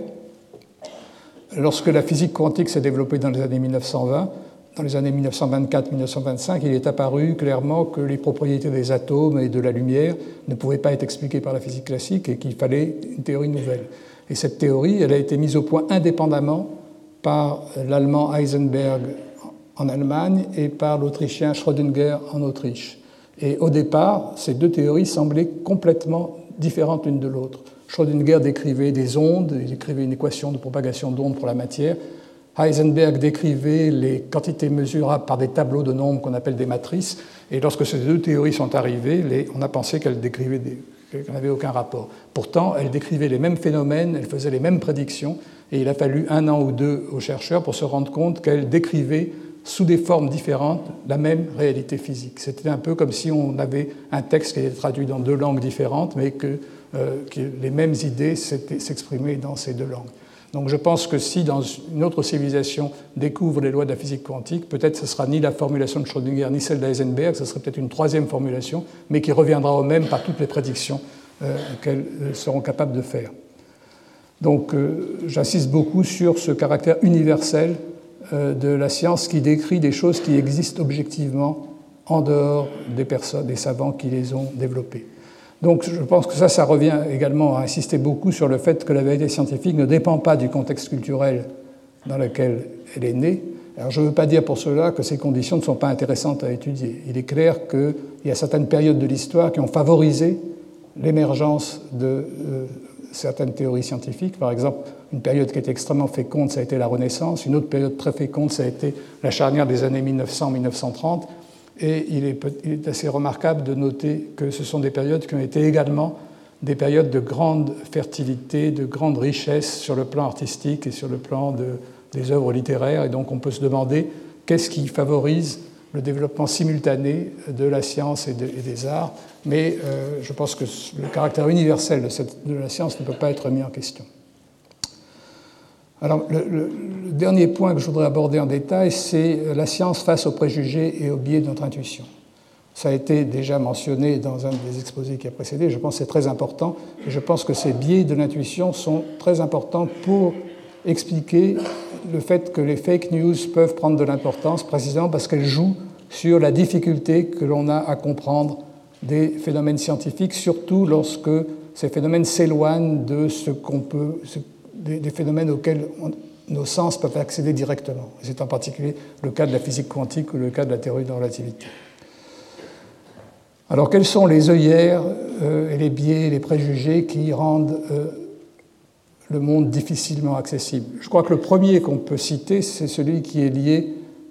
Lorsque la physique quantique s'est développée dans les années mille neuf cent vingt, dans les années mille neuf cent vingt-quatre mille neuf cent vingt-cinq, il est apparu clairement que les propriétés des atomes et de la lumière ne pouvaient pas être expliquées par la physique classique et qu'il fallait une théorie nouvelle. Et cette théorie, elle a été mise au point indépendamment par l'Allemand Heisenberg en Allemagne et par l'Autrichien Schrödinger en Autriche. Et au départ, ces deux théories semblaient complètement différentes l'une de l'autre. Schrödinger décrivait des ondes, il décrivait une équation de propagation d'ondes pour la matière. Heisenberg décrivait les quantités mesurables par des tableaux de nombres qu'on appelle des matrices. Et lorsque ces deux théories sont arrivées, les, on a pensé qu'elles décrivaient des, qu'elles n'avaient aucun rapport. Pourtant, elles décrivaient les mêmes phénomènes, elles faisaient les mêmes prédictions. Et il a fallu un an ou deux aux chercheurs pour se rendre compte qu'elles décrivaient sous des formes différentes, la même réalité physique. C'était un peu comme si on avait un texte qui était traduit dans deux langues différentes, mais que, euh, que les mêmes idées s'exprimaient dans ces deux langues. Donc je pense que si dans une autre civilisation découvre les lois de la physique quantique, peut-être ce ne sera ni la formulation de Schrödinger ni celle d'Heisenberg, ce serait peut-être une troisième formulation, mais qui reviendra au même par toutes les prédictions euh, qu'elles seront capables de faire. Donc euh, j'insiste beaucoup sur ce caractère universel de la science qui décrit des choses qui existent objectivement en dehors des personnes, des savants qui les ont développées. Donc je pense que ça, ça revient également à insister beaucoup sur le fait que la vérité scientifique ne dépend pas du contexte culturel dans lequel elle est née. Alors je ne veux pas dire pour cela que ces conditions ne sont pas intéressantes à étudier. Il est clair qu'il y a certaines périodes de l'histoire qui ont favorisé l'émergence de euh, certaines théories scientifiques. Par exemple, une période qui était extrêmement féconde, ça a été la Renaissance. Une autre période très féconde, ça a été la charnière des années mille neuf cents à mille neuf cent trente. Et il est, il est assez remarquable de noter que ce sont des périodes qui ont été également des périodes de grande fertilité, de grande richesse sur le plan artistique et sur le plan de, des œuvres littéraires. Et donc on peut se demander qu'est-ce qui favorise le développement simultané de la science et, de, et des arts. Mais euh, je pense que le caractère universel de, cette, de la science ne peut pas être mis en question. Alors, le, le, le dernier point que je voudrais aborder en détail, c'est la science face aux préjugés et aux biais de notre intuition. Ça a été déjà mentionné dans un des exposés qui a précédé. Je pense que c'est très important. Et je pense que ces biais de l'intuition sont très importants pour expliquer le fait que les fake news peuvent prendre de l'importance, précisément parce qu'elles jouent sur la difficulté que l'on a à comprendre des phénomènes scientifiques, surtout lorsque ces phénomènes s'éloignent de ce qu'on peut, ce, des, des phénomènes auxquels on, nos sens peuvent accéder directement. C'est en particulier le cas de la physique quantique ou le cas de la théorie de la relativité. Alors, quelles sont les œillères euh, et les biais, les préjugés qui rendent euh, le monde difficilement accessible? Je crois que le premier qu'on peut citer, c'est celui qui est lié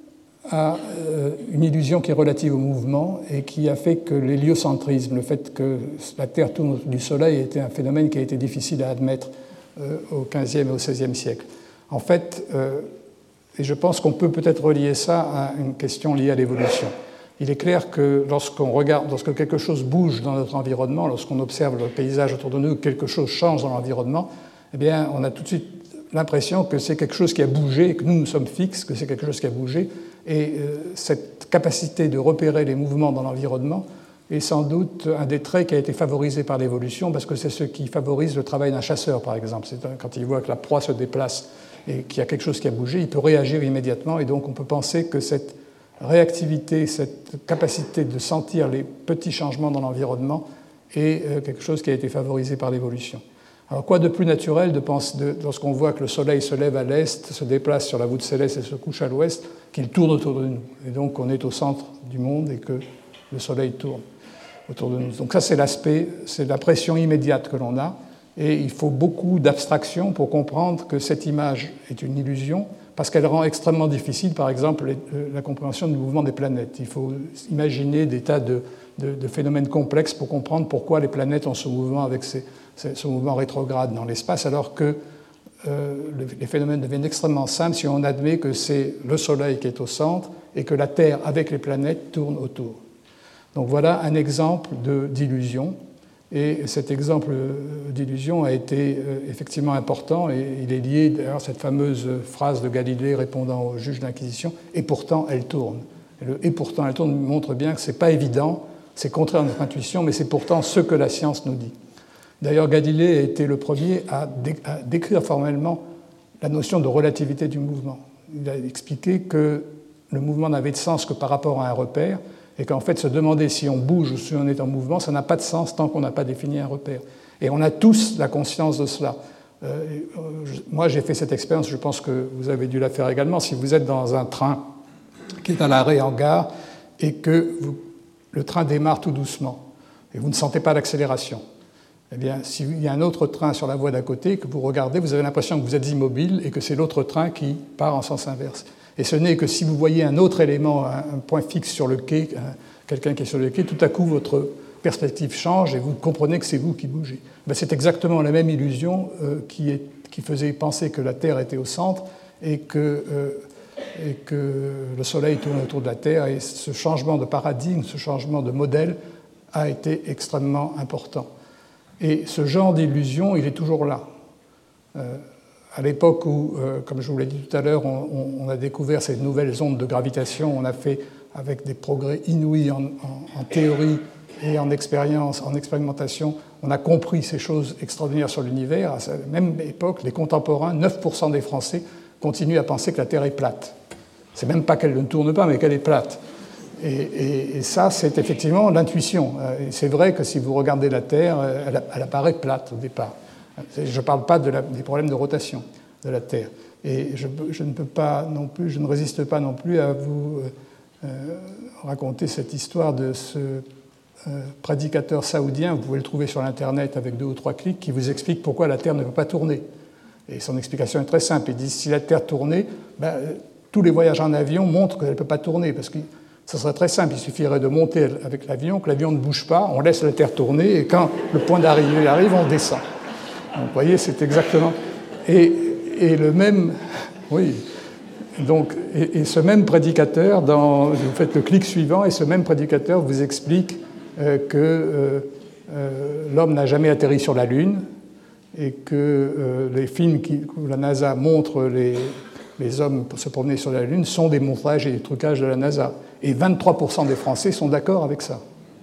à euh, une illusion qui est relative au mouvement et qui a fait que l'héliocentrisme, le fait que la Terre tourne autour du Soleil, était un phénomène qui a été difficile à admettre euh, au quinzième et au seizième siècle. En fait, euh, et je pense qu'on peut peut-être relier ça à une question liée à l'évolution. Il est clair que lorsqu'on regarde, lorsque quelque chose bouge dans notre environnement, lorsqu'on observe le paysage autour de nous, quelque chose change dans l'environnement, eh bien, on a tout de suite l'impression que c'est quelque chose qui a bougé, que nous, nous sommes fixes, que c'est quelque chose qui a bougé. Et euh, cette capacité de repérer les mouvements dans l'environnement est sans doute un des traits qui a été favorisé par l'évolution, parce que c'est ce qui favorise le travail d'un chasseur, par exemple. C'est quand il voit que la proie se déplace et qu'il y a quelque chose qui a bougé, il peut réagir immédiatement. Et donc, on peut penser que cette réactivité, cette capacité de sentir les petits changements dans l'environnement est quelque chose qui a été favorisé par l'évolution. Alors quoi de plus naturel de penser, de, lorsqu'on voit que le Soleil se lève à l'est, se déplace sur la voûte céleste et se couche à l'ouest, qu'il tourne autour de nous. Et donc on est au centre du monde et que le Soleil tourne autour de nous. Donc ça c'est l'aspect, c'est la pression immédiate que l'on a. Et il faut beaucoup d'abstraction pour comprendre que cette image est une illusion, parce qu'elle rend extrêmement difficile, par exemple, la compréhension du mouvement des planètes. Il faut imaginer des tas de, de, de phénomènes complexes pour comprendre pourquoi les planètes ont ce mouvement avec ces, ce mouvement rétrograde dans l'espace, alors que euh, les phénomènes deviennent extrêmement simples si on admet que c'est le Soleil qui est au centre et que la Terre, avec les planètes, tourne autour. Donc voilà un exemple d'illusion. Et cet exemple d'illusion a été effectivement important et il est lié d'ailleurs à cette fameuse phrase de Galilée répondant au juge d'Inquisition « et pourtant elle tourne ». Et le « et pourtant elle tourne » montre bien que ce n'est pas évident, c'est contraire à notre intuition, mais c'est pourtant ce que la science nous dit. D'ailleurs, Galilée a été le premier à, dé à décrire formellement la notion de relativité du mouvement. Il a expliqué que le mouvement n'avait de sens que par rapport à un repère, et qu'en fait, se demander si on bouge ou si on est en mouvement, ça n'a pas de sens tant qu'on n'a pas défini un repère. Et on a tous la conscience de cela. Euh, je, moi, j'ai fait cette expérience, je pense que vous avez dû la faire également. Si vous êtes dans un train qui est à l'arrêt en gare et que vous, le train démarre tout doucement et vous ne sentez pas l'accélération, eh bien, s'il y a un autre train sur la voie d'à côté, que vous regardez, vous avez l'impression que vous êtes immobile et que c'est l'autre train qui part en sens inverse. Et ce n'est que si vous voyez un autre élément, un point fixe sur le quai, quelqu'un qui est sur le quai, tout à coup votre perspective change et vous comprenez que c'est vous qui bougez. Ben, c'est exactement la même illusion euh, qui, est, qui faisait penser que la Terre était au centre et que, euh, et que le Soleil tourne autour de la Terre. Et ce changement de paradigme, ce changement de modèle a été extrêmement important. Et ce genre d'illusion, il est toujours là. Euh, À l'époque où, euh, comme je vous l'ai dit tout à l'heure, on, on a découvert ces nouvelles ondes de gravitation, on a fait, avec des progrès inouïs en, en, en théorie et en expérience, en expérimentation, on a compris ces choses extraordinaires sur l'univers. À la même époque, les contemporains, neuf pour cent des Français, continuent à penser que la Terre est plate. C'est même pas qu'elle ne tourne pas, mais qu'elle est plate. Et, et, et ça, c'est effectivement l'intuition. Et c'est vrai que si vous regardez la Terre, elle, elle apparaît plate au départ. Je ne parle pas de la, des problèmes de rotation de la Terre. Et je, je ne peux pas non plus, je ne résiste pas non plus à vous euh, raconter cette histoire de ce euh, prédicateur saoudien, vous pouvez le trouver sur l'Internet avec deux ou trois clics, qui vous explique pourquoi la Terre ne peut pas tourner. Et son explication est très simple. Il dit si la Terre tournait, ben, tous les voyages en avion montrent qu'elle ne peut pas tourner, parce que ça serait très simple. Il suffirait de monter avec l'avion, que l'avion ne bouge pas, on laisse la Terre tourner, et quand le point d'arrivée arrive, on descend. Donc, vous voyez, c'est exactement... Et, et le même... Oui. Donc, et, et ce même prédicateur, dans... vous faites le clic suivant, et ce même prédicateur vous explique euh, que euh, euh, l'homme n'a jamais atterri sur la Lune, et que euh, les films qui, où la NASA montre les, les hommes se promener sur la Lune sont des montages et des trucages de la NASA. Et vingt-trois pour cent des Français sont d'accord avec ça.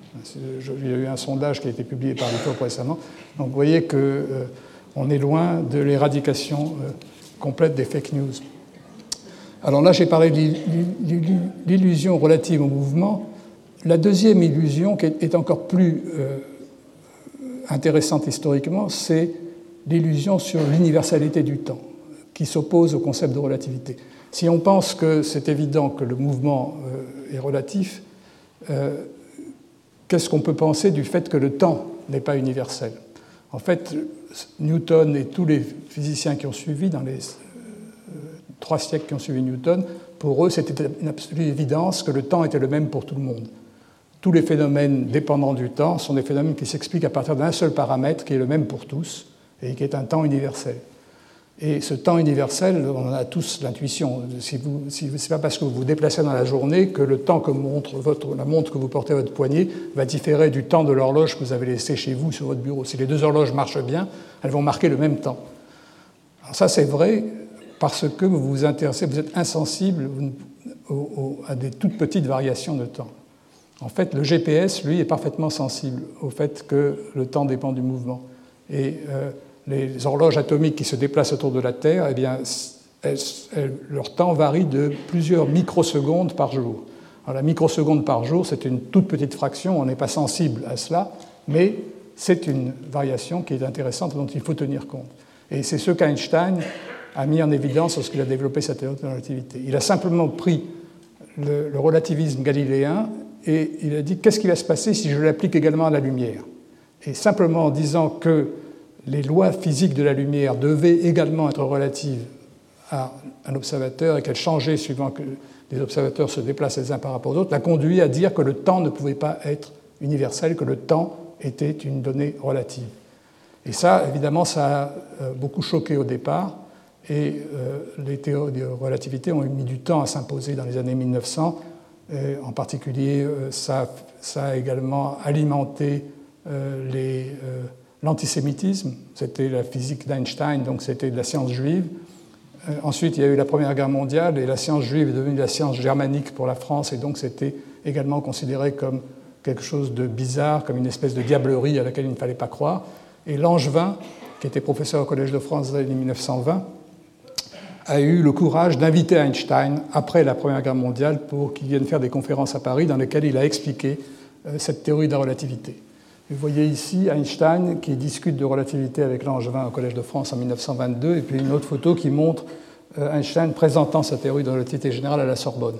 Il y a eu un sondage qui a été publié par l'I F O P récemment. Donc vous voyez qu'on euh, est loin de l'éradication euh, complète des fake news. Alors là, j'ai parlé de l'illusion relative au mouvement. La deuxième illusion, qui est encore plus euh, intéressante historiquement, c'est l'illusion sur l'universalité du temps, qui s'oppose au concept de relativité. Si on pense que c'est évident que le mouvement euh, est relatif, euh, qu'est-ce qu'on peut penser du fait que le temps n'est pas universel? En fait, Newton et tous les physiciens qui ont suivi, dans les euh, trois siècles qui ont suivi Newton, pour eux, c'était une absolue évidence que le temps était le même pour tout le monde. Tous les phénomènes dépendants du temps sont des phénomènes qui s'expliquent à partir d'un seul paramètre qui est le même pour tous et qui est un temps universel. Et ce temps universel, on en a tous l'intuition. Si vous, si, ce n'est pas parce que vous vous déplacez dans la journée que le temps que montre votre, la montre que vous portez à votre poignet va différer du temps de l'horloge que vous avez laissé chez vous sur votre bureau. Si les deux horloges marchent bien, elles vont marquer le même temps. Alors ça, c'est vrai parce que vous vous intéressez, vous êtes insensible au, au, à des toutes petites variations de temps. En fait, le G P S, lui, est parfaitement sensible au fait que le temps dépend du mouvement. Et euh, les horloges atomiques qui se déplacent autour de la Terre, eh bien, elles, elles, leur temps varie de plusieurs microsecondes par jour. Alors, la microseconde par jour, c'est une toute petite fraction, on n'est pas sensible à cela, mais c'est une variation qui est intéressante dont il faut tenir compte. Et c'est ce qu'Einstein a mis en évidence lorsqu'il a développé sa théorie de la relativité. Il a simplement pris le, le relativisme galiléen et il a dit qu'est-ce qui va se passer si je l'applique également à la lumière? Et simplement en disant que les lois physiques de la lumière devaient également être relatives à un observateur et qu'elles changeaient suivant que les observateurs se déplacent les uns par rapport aux autres, l'a conduit à dire que le temps ne pouvait pas être universel, que le temps était une donnée relative. Et ça, évidemment, ça a beaucoup choqué au départ, et euh, les théories de relativité ont mis du temps à s'imposer dans les années mille neuf cents. Et en particulier, euh, ça, ça a également alimenté euh, les... Euh, l'antisémitisme, c'était la physique d'Einstein, donc c'était de la science juive. Euh, ensuite, il y a eu la Première Guerre mondiale, et la science juive est devenue la science germanique pour la France, et donc c'était également considéré comme quelque chose de bizarre, comme une espèce de diablerie à laquelle il ne fallait pas croire. Et Langevin, qui était professeur au Collège de France dans les années mille neuf cent vingt, a eu le courage d'inviter Einstein, après la Première Guerre mondiale, pour qu'il vienne faire des conférences à Paris dans lesquelles il a expliqué euh, cette théorie de la relativité. Vous voyez ici Einstein qui discute de relativité avec Langevin au Collège de France en mille neuf cent vingt-deux, et puis une autre photo qui montre Einstein présentant sa théorie de relativité générale à la Sorbonne.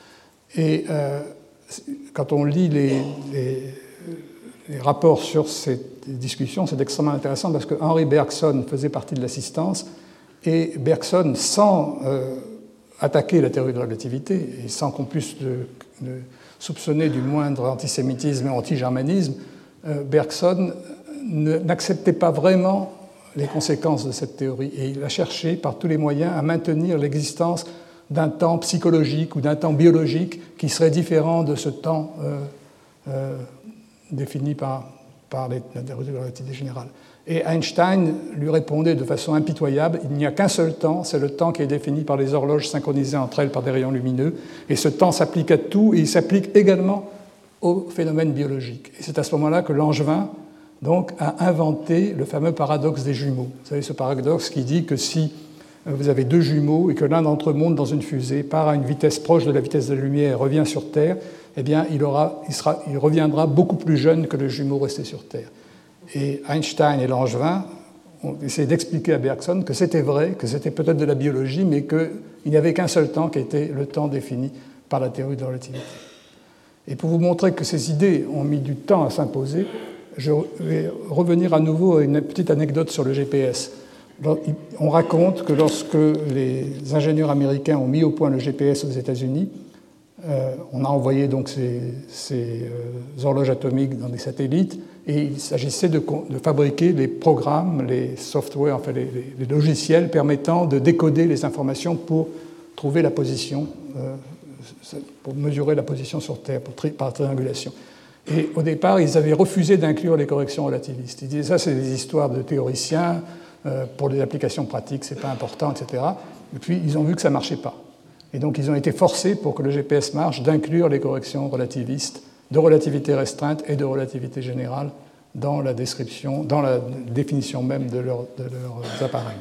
Et euh, quand on lit les, les, les rapports sur cette discussion, c'est extrêmement intéressant parce que Henri Bergson faisait partie de l'assistance, et Bergson, sans euh, attaquer la théorie de la relativité, et sans qu'on puisse le, le soupçonner du moindre antisémitisme et anti-germanisme, Bergson n'acceptait pas vraiment les conséquences de cette théorie et il a cherché par tous les moyens à maintenir l'existence d'un temps psychologique ou d'un temps biologique qui serait différent de ce temps euh, euh, défini par, par les, la théorie de la relativité générale. Et Einstein lui répondait de façon impitoyable, il n'y a qu'un seul temps, c'est le temps qui est défini par les horloges synchronisées entre elles par des rayons lumineux, et ce temps s'applique à tout et il s'applique également au phénomène biologique. Et c'est à ce moment-là que Langevin donc, a inventé le fameux paradoxe des jumeaux. Vous savez, ce paradoxe qui dit que si vous avez deux jumeaux et que l'un d'entre eux monte dans une fusée, part à une vitesse proche de la vitesse de la lumière et revient sur Terre, eh bien, il, aura, il, sera, il reviendra beaucoup plus jeune que le jumeau resté sur Terre. Et Einstein et Langevin ont essayé d'expliquer à Bergson que c'était vrai, que c'était peut-être de la biologie, mais qu'il n'y avait qu'un seul temps qui était le temps défini par la théorie de la relativité. Et pour vous montrer que ces idées ont mis du temps à s'imposer, je vais revenir à nouveau à une petite anecdote sur le G P S. On raconte que lorsque les ingénieurs américains ont mis au point le G P S aux États-Unis, euh, on a envoyé donc ces, ces euh, horloges atomiques dans des satellites, et il s'agissait de, de fabriquer les programmes, les softwares, enfin les, les, les logiciels permettant de décoder les informations pour trouver la position. Euh, pour mesurer la position sur Terre tri- par triangulation. Et au départ, ils avaient refusé d'inclure les corrections relativistes. Ils disaient ça, c'est des histoires de théoriciens, euh, pour les applications pratiques, c'est pas important, et cetera. Et puis, ils ont vu que ça ne marchait pas. Et donc, ils ont été forcés, pour que le G P S marche, d'inclure les corrections relativistes, de relativité restreinte et de relativité générale dans la description, dans la définition même de, leur, de leurs appareils.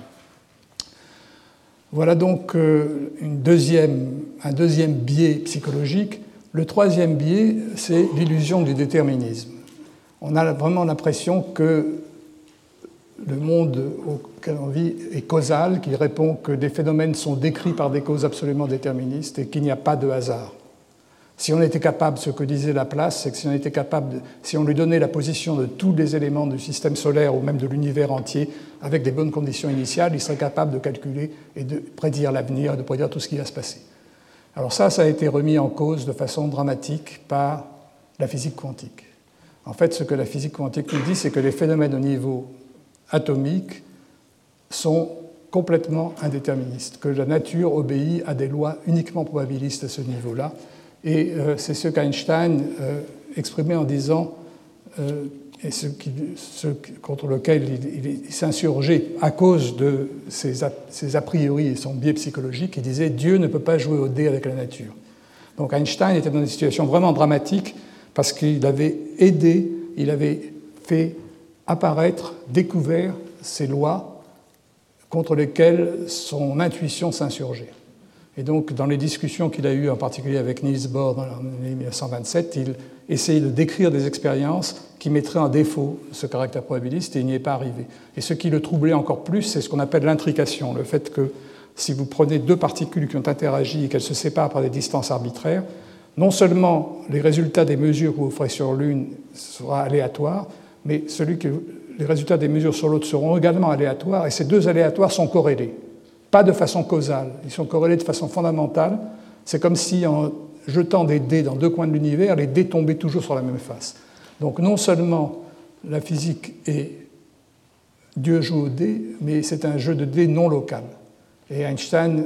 Voilà donc une deuxième, un deuxième biais psychologique. Le troisième biais, c'est l'illusion du déterminisme. On a vraiment l'impression que le monde auquel on vit est causal, qui répond que des phénomènes sont décrits par des causes absolument déterministes et qu'il n'y a pas de hasard. Si on était capable, ce que disait Laplace, c'est que si on était capable, de, si on lui donnait la position de tous les éléments du système solaire ou même de l'univers entier avec des bonnes conditions initiales, il serait capable de calculer et de prédire l'avenir, de prédire tout ce qui va se passer. Alors ça, ça a été remis en cause de façon dramatique par la physique quantique. En fait, ce que la physique quantique nous dit, c'est que les phénomènes au niveau atomique sont complètement indéterministes, que la nature obéit à des lois uniquement probabilistes à ce niveau-là. Et euh, c'est ce qu'Einstein euh, exprimait en disant, euh, et ce, qui, ce contre lequel il, il, il s'insurgeait à cause de ses a, ses a priori et son biais psychologique, il disait « Dieu ne peut pas jouer au dé avec la nature ». Donc Einstein était dans une situation vraiment dramatique parce qu'il avait aidé, il avait fait apparaître, découvert ces lois contre lesquelles son intuition s'insurgeait. Et donc, dans les discussions qu'il a eues, en particulier avec Niels Bohr en mille neuf cent vingt-sept, il essayait de décrire des expériences qui mettraient en défaut ce caractère probabiliste, et il n'y est pas arrivé. Et ce qui le troublait encore plus, c'est ce qu'on appelle l'intrication, le fait que si vous prenez deux particules qui ont interagi et qu'elles se séparent par des distances arbitraires, non seulement les résultats des mesures que vous ferez sur l'une seront aléatoires, mais celui que, les résultats des mesures sur l'autre seront également aléatoires, et ces deux aléatoires sont corrélés. Pas de façon causale, ils sont corrélés de façon fondamentale. C'est comme si, en jetant des dés dans deux coins de l'univers, les dés tombaient toujours sur la même face. Donc non seulement la physique est Dieu joue au dé, mais c'est un jeu de dés non local. Et Einstein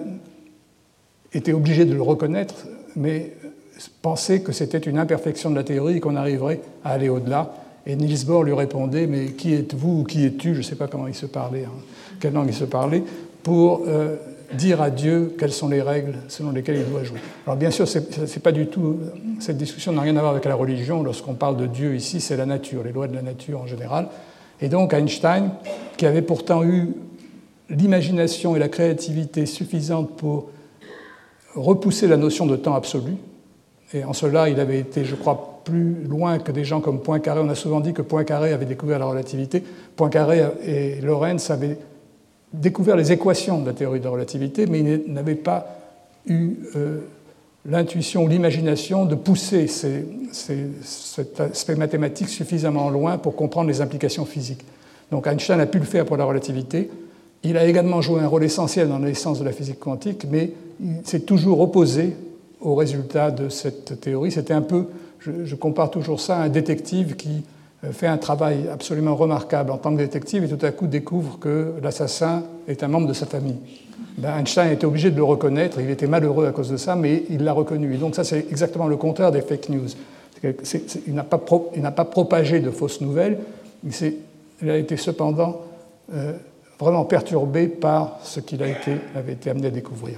était obligé de le reconnaître, mais pensait que c'était une imperfection de la théorie et qu'on arriverait à aller au-delà. Et Niels Bohr lui répondait « Mais qui êtes-vous ou qui es-tu » Je ne sais pas comment il se parlait, hein, quelle langue il se parlait, pour euh, dire à Dieu quelles sont les règles selon lesquelles il doit jouer. Alors bien sûr, c'est, c'est pas du tout, cette discussion n'a rien à voir avec la religion. Lorsqu'on parle de Dieu ici, c'est la nature, les lois de la nature en général. Et donc Einstein, qui avait pourtant eu l'imagination et la créativité suffisantes pour repousser la notion de temps absolu, et en cela il avait été, je crois, plus loin que des gens comme Poincaré. On a souvent dit que Poincaré avait découvert la relativité. Poincaré et Lorentz avaient découvert les équations de la théorie de la relativité, mais ils n'avaient pas eu euh, l'intuition ou l'imagination de pousser ces, ces, cet aspect mathématique suffisamment loin pour comprendre les implications physiques. Donc Einstein a pu le faire pour la relativité. Il a également joué un rôle essentiel dans l'essence de la physique quantique, mais il s'est toujours opposé aux résultats de cette théorie. C'était un peu, je, je compare toujours ça à un détective qui fait un travail absolument remarquable en tant que détective et tout à coup découvre que l'assassin est un membre de sa famille. Ben Einstein était obligé de le reconnaître, il était malheureux à cause de ça, mais il l'a reconnu. Et donc ça, c'est exactement le contraire des fake news. C'est, c'est, il, n'a pas pro, il n'a pas propagé de fausses nouvelles, mais c'est, il a été cependant euh, vraiment perturbé par ce qu'il a été, avait été amené à découvrir.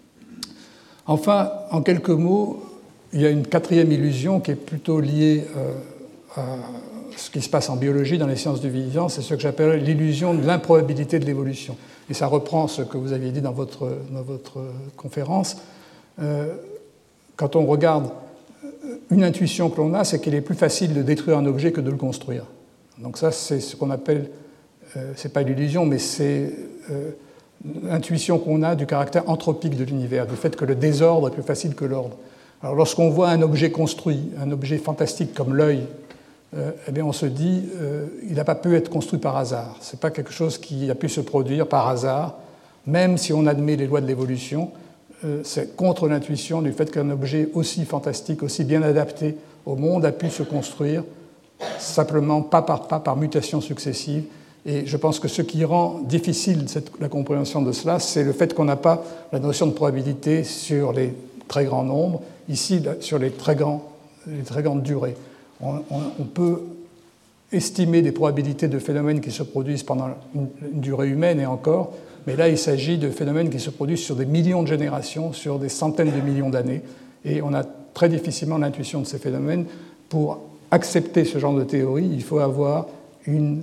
Enfin, en quelques mots, il y a une quatrième illusion qui est plutôt liée euh, à ce qui se passe en biologie, dans les sciences du vivant, c'est ce que j'appelle l'illusion de l'improbabilité de l'évolution. Et ça reprend ce que vous aviez dit dans votre, dans votre conférence. Euh, quand on regarde une intuition que l'on a, c'est qu'il est plus facile de détruire un objet que de le construire. Donc ça, c'est ce qu'on appelle, euh, c'est pas l'illusion, mais c'est euh, l'intuition qu'on a du caractère anthropique de l'univers, du fait que le désordre est plus facile que l'ordre. Alors lorsqu'on voit un objet construit, un objet fantastique comme l'œil, Euh, eh bien, on se dit euh, il n'a pas pu être construit par hasard. Ce n'est pas quelque chose qui a pu se produire par hasard, même si on admet les lois de l'évolution. Euh, c'est contre l'intuition du fait qu'un objet aussi fantastique, aussi bien adapté au monde a pu se construire simplement pas par pas, par mutations successives. Et je pense que ce qui rend difficile cette, la compréhension de cela, c'est le fait qu'on n'a pas la notion de probabilité sur les très grands nombres, ici sur les très, grands, les très grandes durées. On peut estimer des probabilités de phénomènes qui se produisent pendant une durée humaine et encore, mais là il s'agit de phénomènes qui se produisent sur des millions de générations, sur des centaines de millions d'années, et on a très difficilement l'intuition de ces phénomènes. Pour accepter ce genre de théorie, il faut avoir une,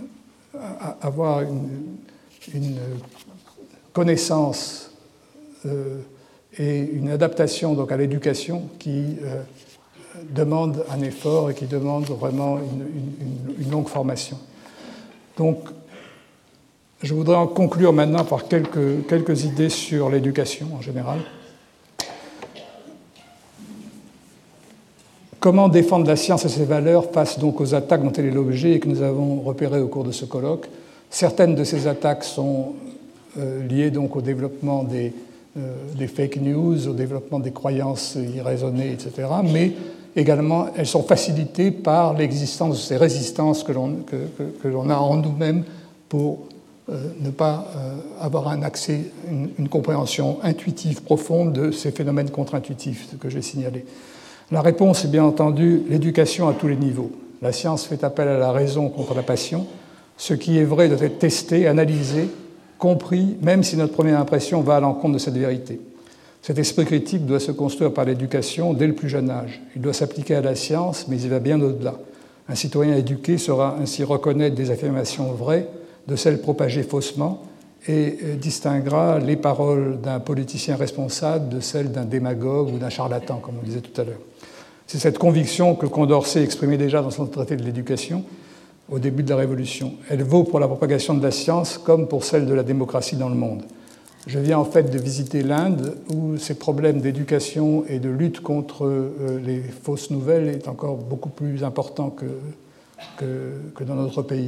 avoir une, une connaissance euh, et une adaptation donc, à l'éducation qui euh, demande un effort et qui demande vraiment une, une, une longue formation. Donc, Je voudrais en conclure maintenant par quelques, quelques idées sur l'éducation en général. Comment défendre la science et ses valeurs face donc aux attaques dont elle est l'objet et que nous avons repérées au cours de ce colloque? Certaines de ces attaques sont euh, liées donc au développement des, euh, des fake news, au développement des croyances irraisonnées, et cetera. Mais également, elles sont facilitées par l'existence de ces résistances que l'on, que, que, que l'on a en nous-mêmes pour euh, ne pas euh, avoir un accès, une, une compréhension intuitive profonde de ces phénomènes contre-intuitifs que j'ai signalés. La réponse est bien entendu l'éducation à tous les niveaux. La science fait appel à la raison contre la passion. Ce qui est vrai doit être testé, analysé, compris, même si notre première impression va à l'encontre de cette vérité. Cet esprit critique doit se construire par l'éducation dès le plus jeune âge. Il doit s'appliquer à la science, mais il va bien au-delà. Un citoyen éduqué saura ainsi reconnaître des affirmations vraies de celles propagées faussement et distinguera les paroles d'un politicien responsable de celles d'un démagogue ou d'un charlatan, comme on disait tout à l'heure. C'est cette conviction que Condorcet exprimait déjà dans son traité de l'éducation au début de la Révolution. Elle vaut pour la propagation de la science comme pour celle de la démocratie dans le monde. Je viens en fait de visiter l'Inde où ces problèmes d'éducation et de lutte contre les fausses nouvelles est encore beaucoup plus important que, que, que dans notre pays.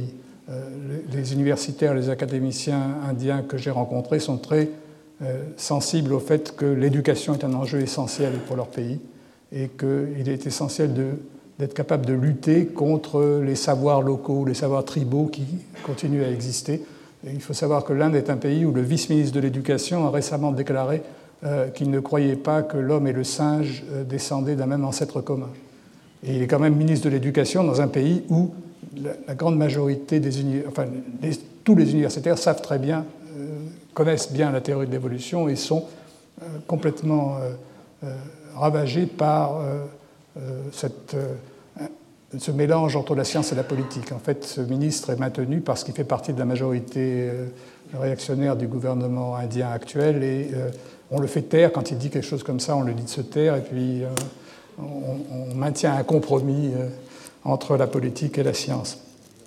Les universitaires, les académiciens indiens que j'ai rencontrés sont très sensibles au fait que l'éducation est un enjeu essentiel pour leur pays et qu'il est essentiel de, d'être capable de lutter contre les savoirs locaux, les savoirs tribaux qui continuent à exister. Et il faut savoir que l'Inde est un pays où le vice-ministre de l'Éducation a récemment déclaré euh, qu'il ne croyait pas que l'homme et le singe euh, descendaient d'un même ancêtre commun. Et il est quand même ministre de l'Éducation dans un pays où la, la grande majorité des uni... enfin, les, tous les universitaires savent très bien, euh, connaissent bien la théorie de l'évolution et sont euh, complètement euh, euh, ravagés par euh, euh, cette, euh, ce mélange entre la science et la politique. En fait, ce ministre est maintenu parce qu'il fait partie de la majorité euh, réactionnaire du gouvernement indien actuel et euh, on le fait taire. Quand il dit quelque chose comme ça, on le dit de se taire et puis euh, on, on maintient un compromis euh, entre la politique et la science.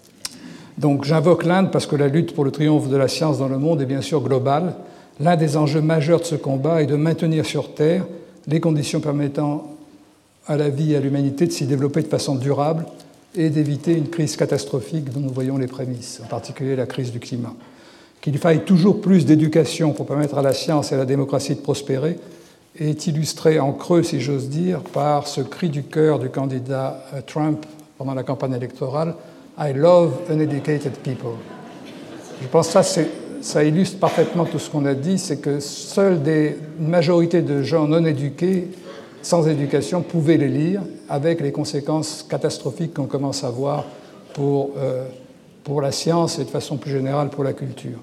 Donc j'invoque l'Inde parce que la lutte pour le triomphe de la science dans le monde est bien sûr globale. L'un des enjeux majeurs de ce combat est de maintenir sur Terre les conditions permettant à la vie et à l'humanité de s'y développer de façon durable et d'éviter une crise catastrophique dont nous voyons les prémices, en particulier la crise du climat. Qu'il faille toujours plus d'éducation pour permettre à la science et à la démocratie de prospérer est illustré en creux, si j'ose dire, par ce cri du cœur du candidat Trump pendant la campagne électorale « I love uneducated people ». Je pense que ça, c'est, ça illustre parfaitement tout ce qu'on a dit, c'est que seule des, une majorité de gens non éduqués sans éducation pouvaient les lire, avec les conséquences catastrophiques qu'on commence à voir pour, euh, pour la science et de façon plus générale pour la culture.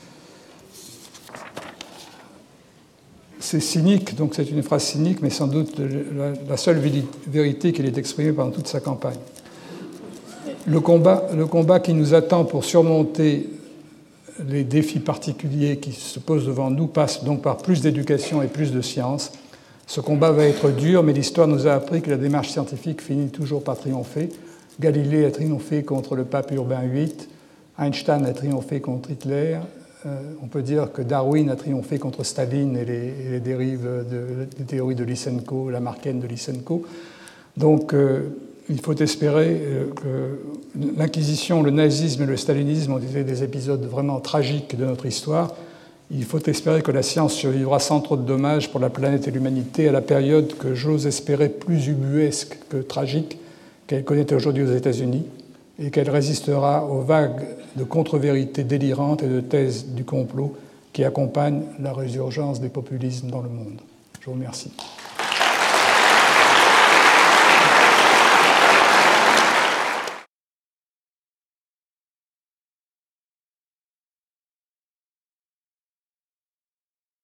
C'est cynique, donc c'est une phrase cynique, mais sans doute la, la seule vérité qu'il ait exprimée pendant toute sa campagne. Le combat, le combat qui nous attend pour surmonter les défis particuliers qui se posent devant nous passe donc par plus d'éducation et plus de science. Ce combat va être dur, mais l'histoire nous a appris que la démarche scientifique finit toujours par triompher. Galilée a triomphé contre le pape Urbain huit, Einstein a triomphé contre Hitler, euh, on peut dire que Darwin a triomphé contre Staline et les, et les dérives de, des théories de Lysenko, la Lamarckienne de Lysenko. Donc euh, il faut espérer euh, que l'Inquisition, le nazisme et le stalinisme ont été des épisodes vraiment tragiques de notre histoire. Il faut espérer que la science survivra sans trop de dommages pour la planète et l'humanité à la période que j'ose espérer plus ubuesque que tragique qu'elle connaît aujourd'hui aux États-Unis et qu'elle résistera aux vagues de contre-vérités délirantes et de thèses du complot qui accompagnent la résurgence des populismes dans le monde. Je vous remercie.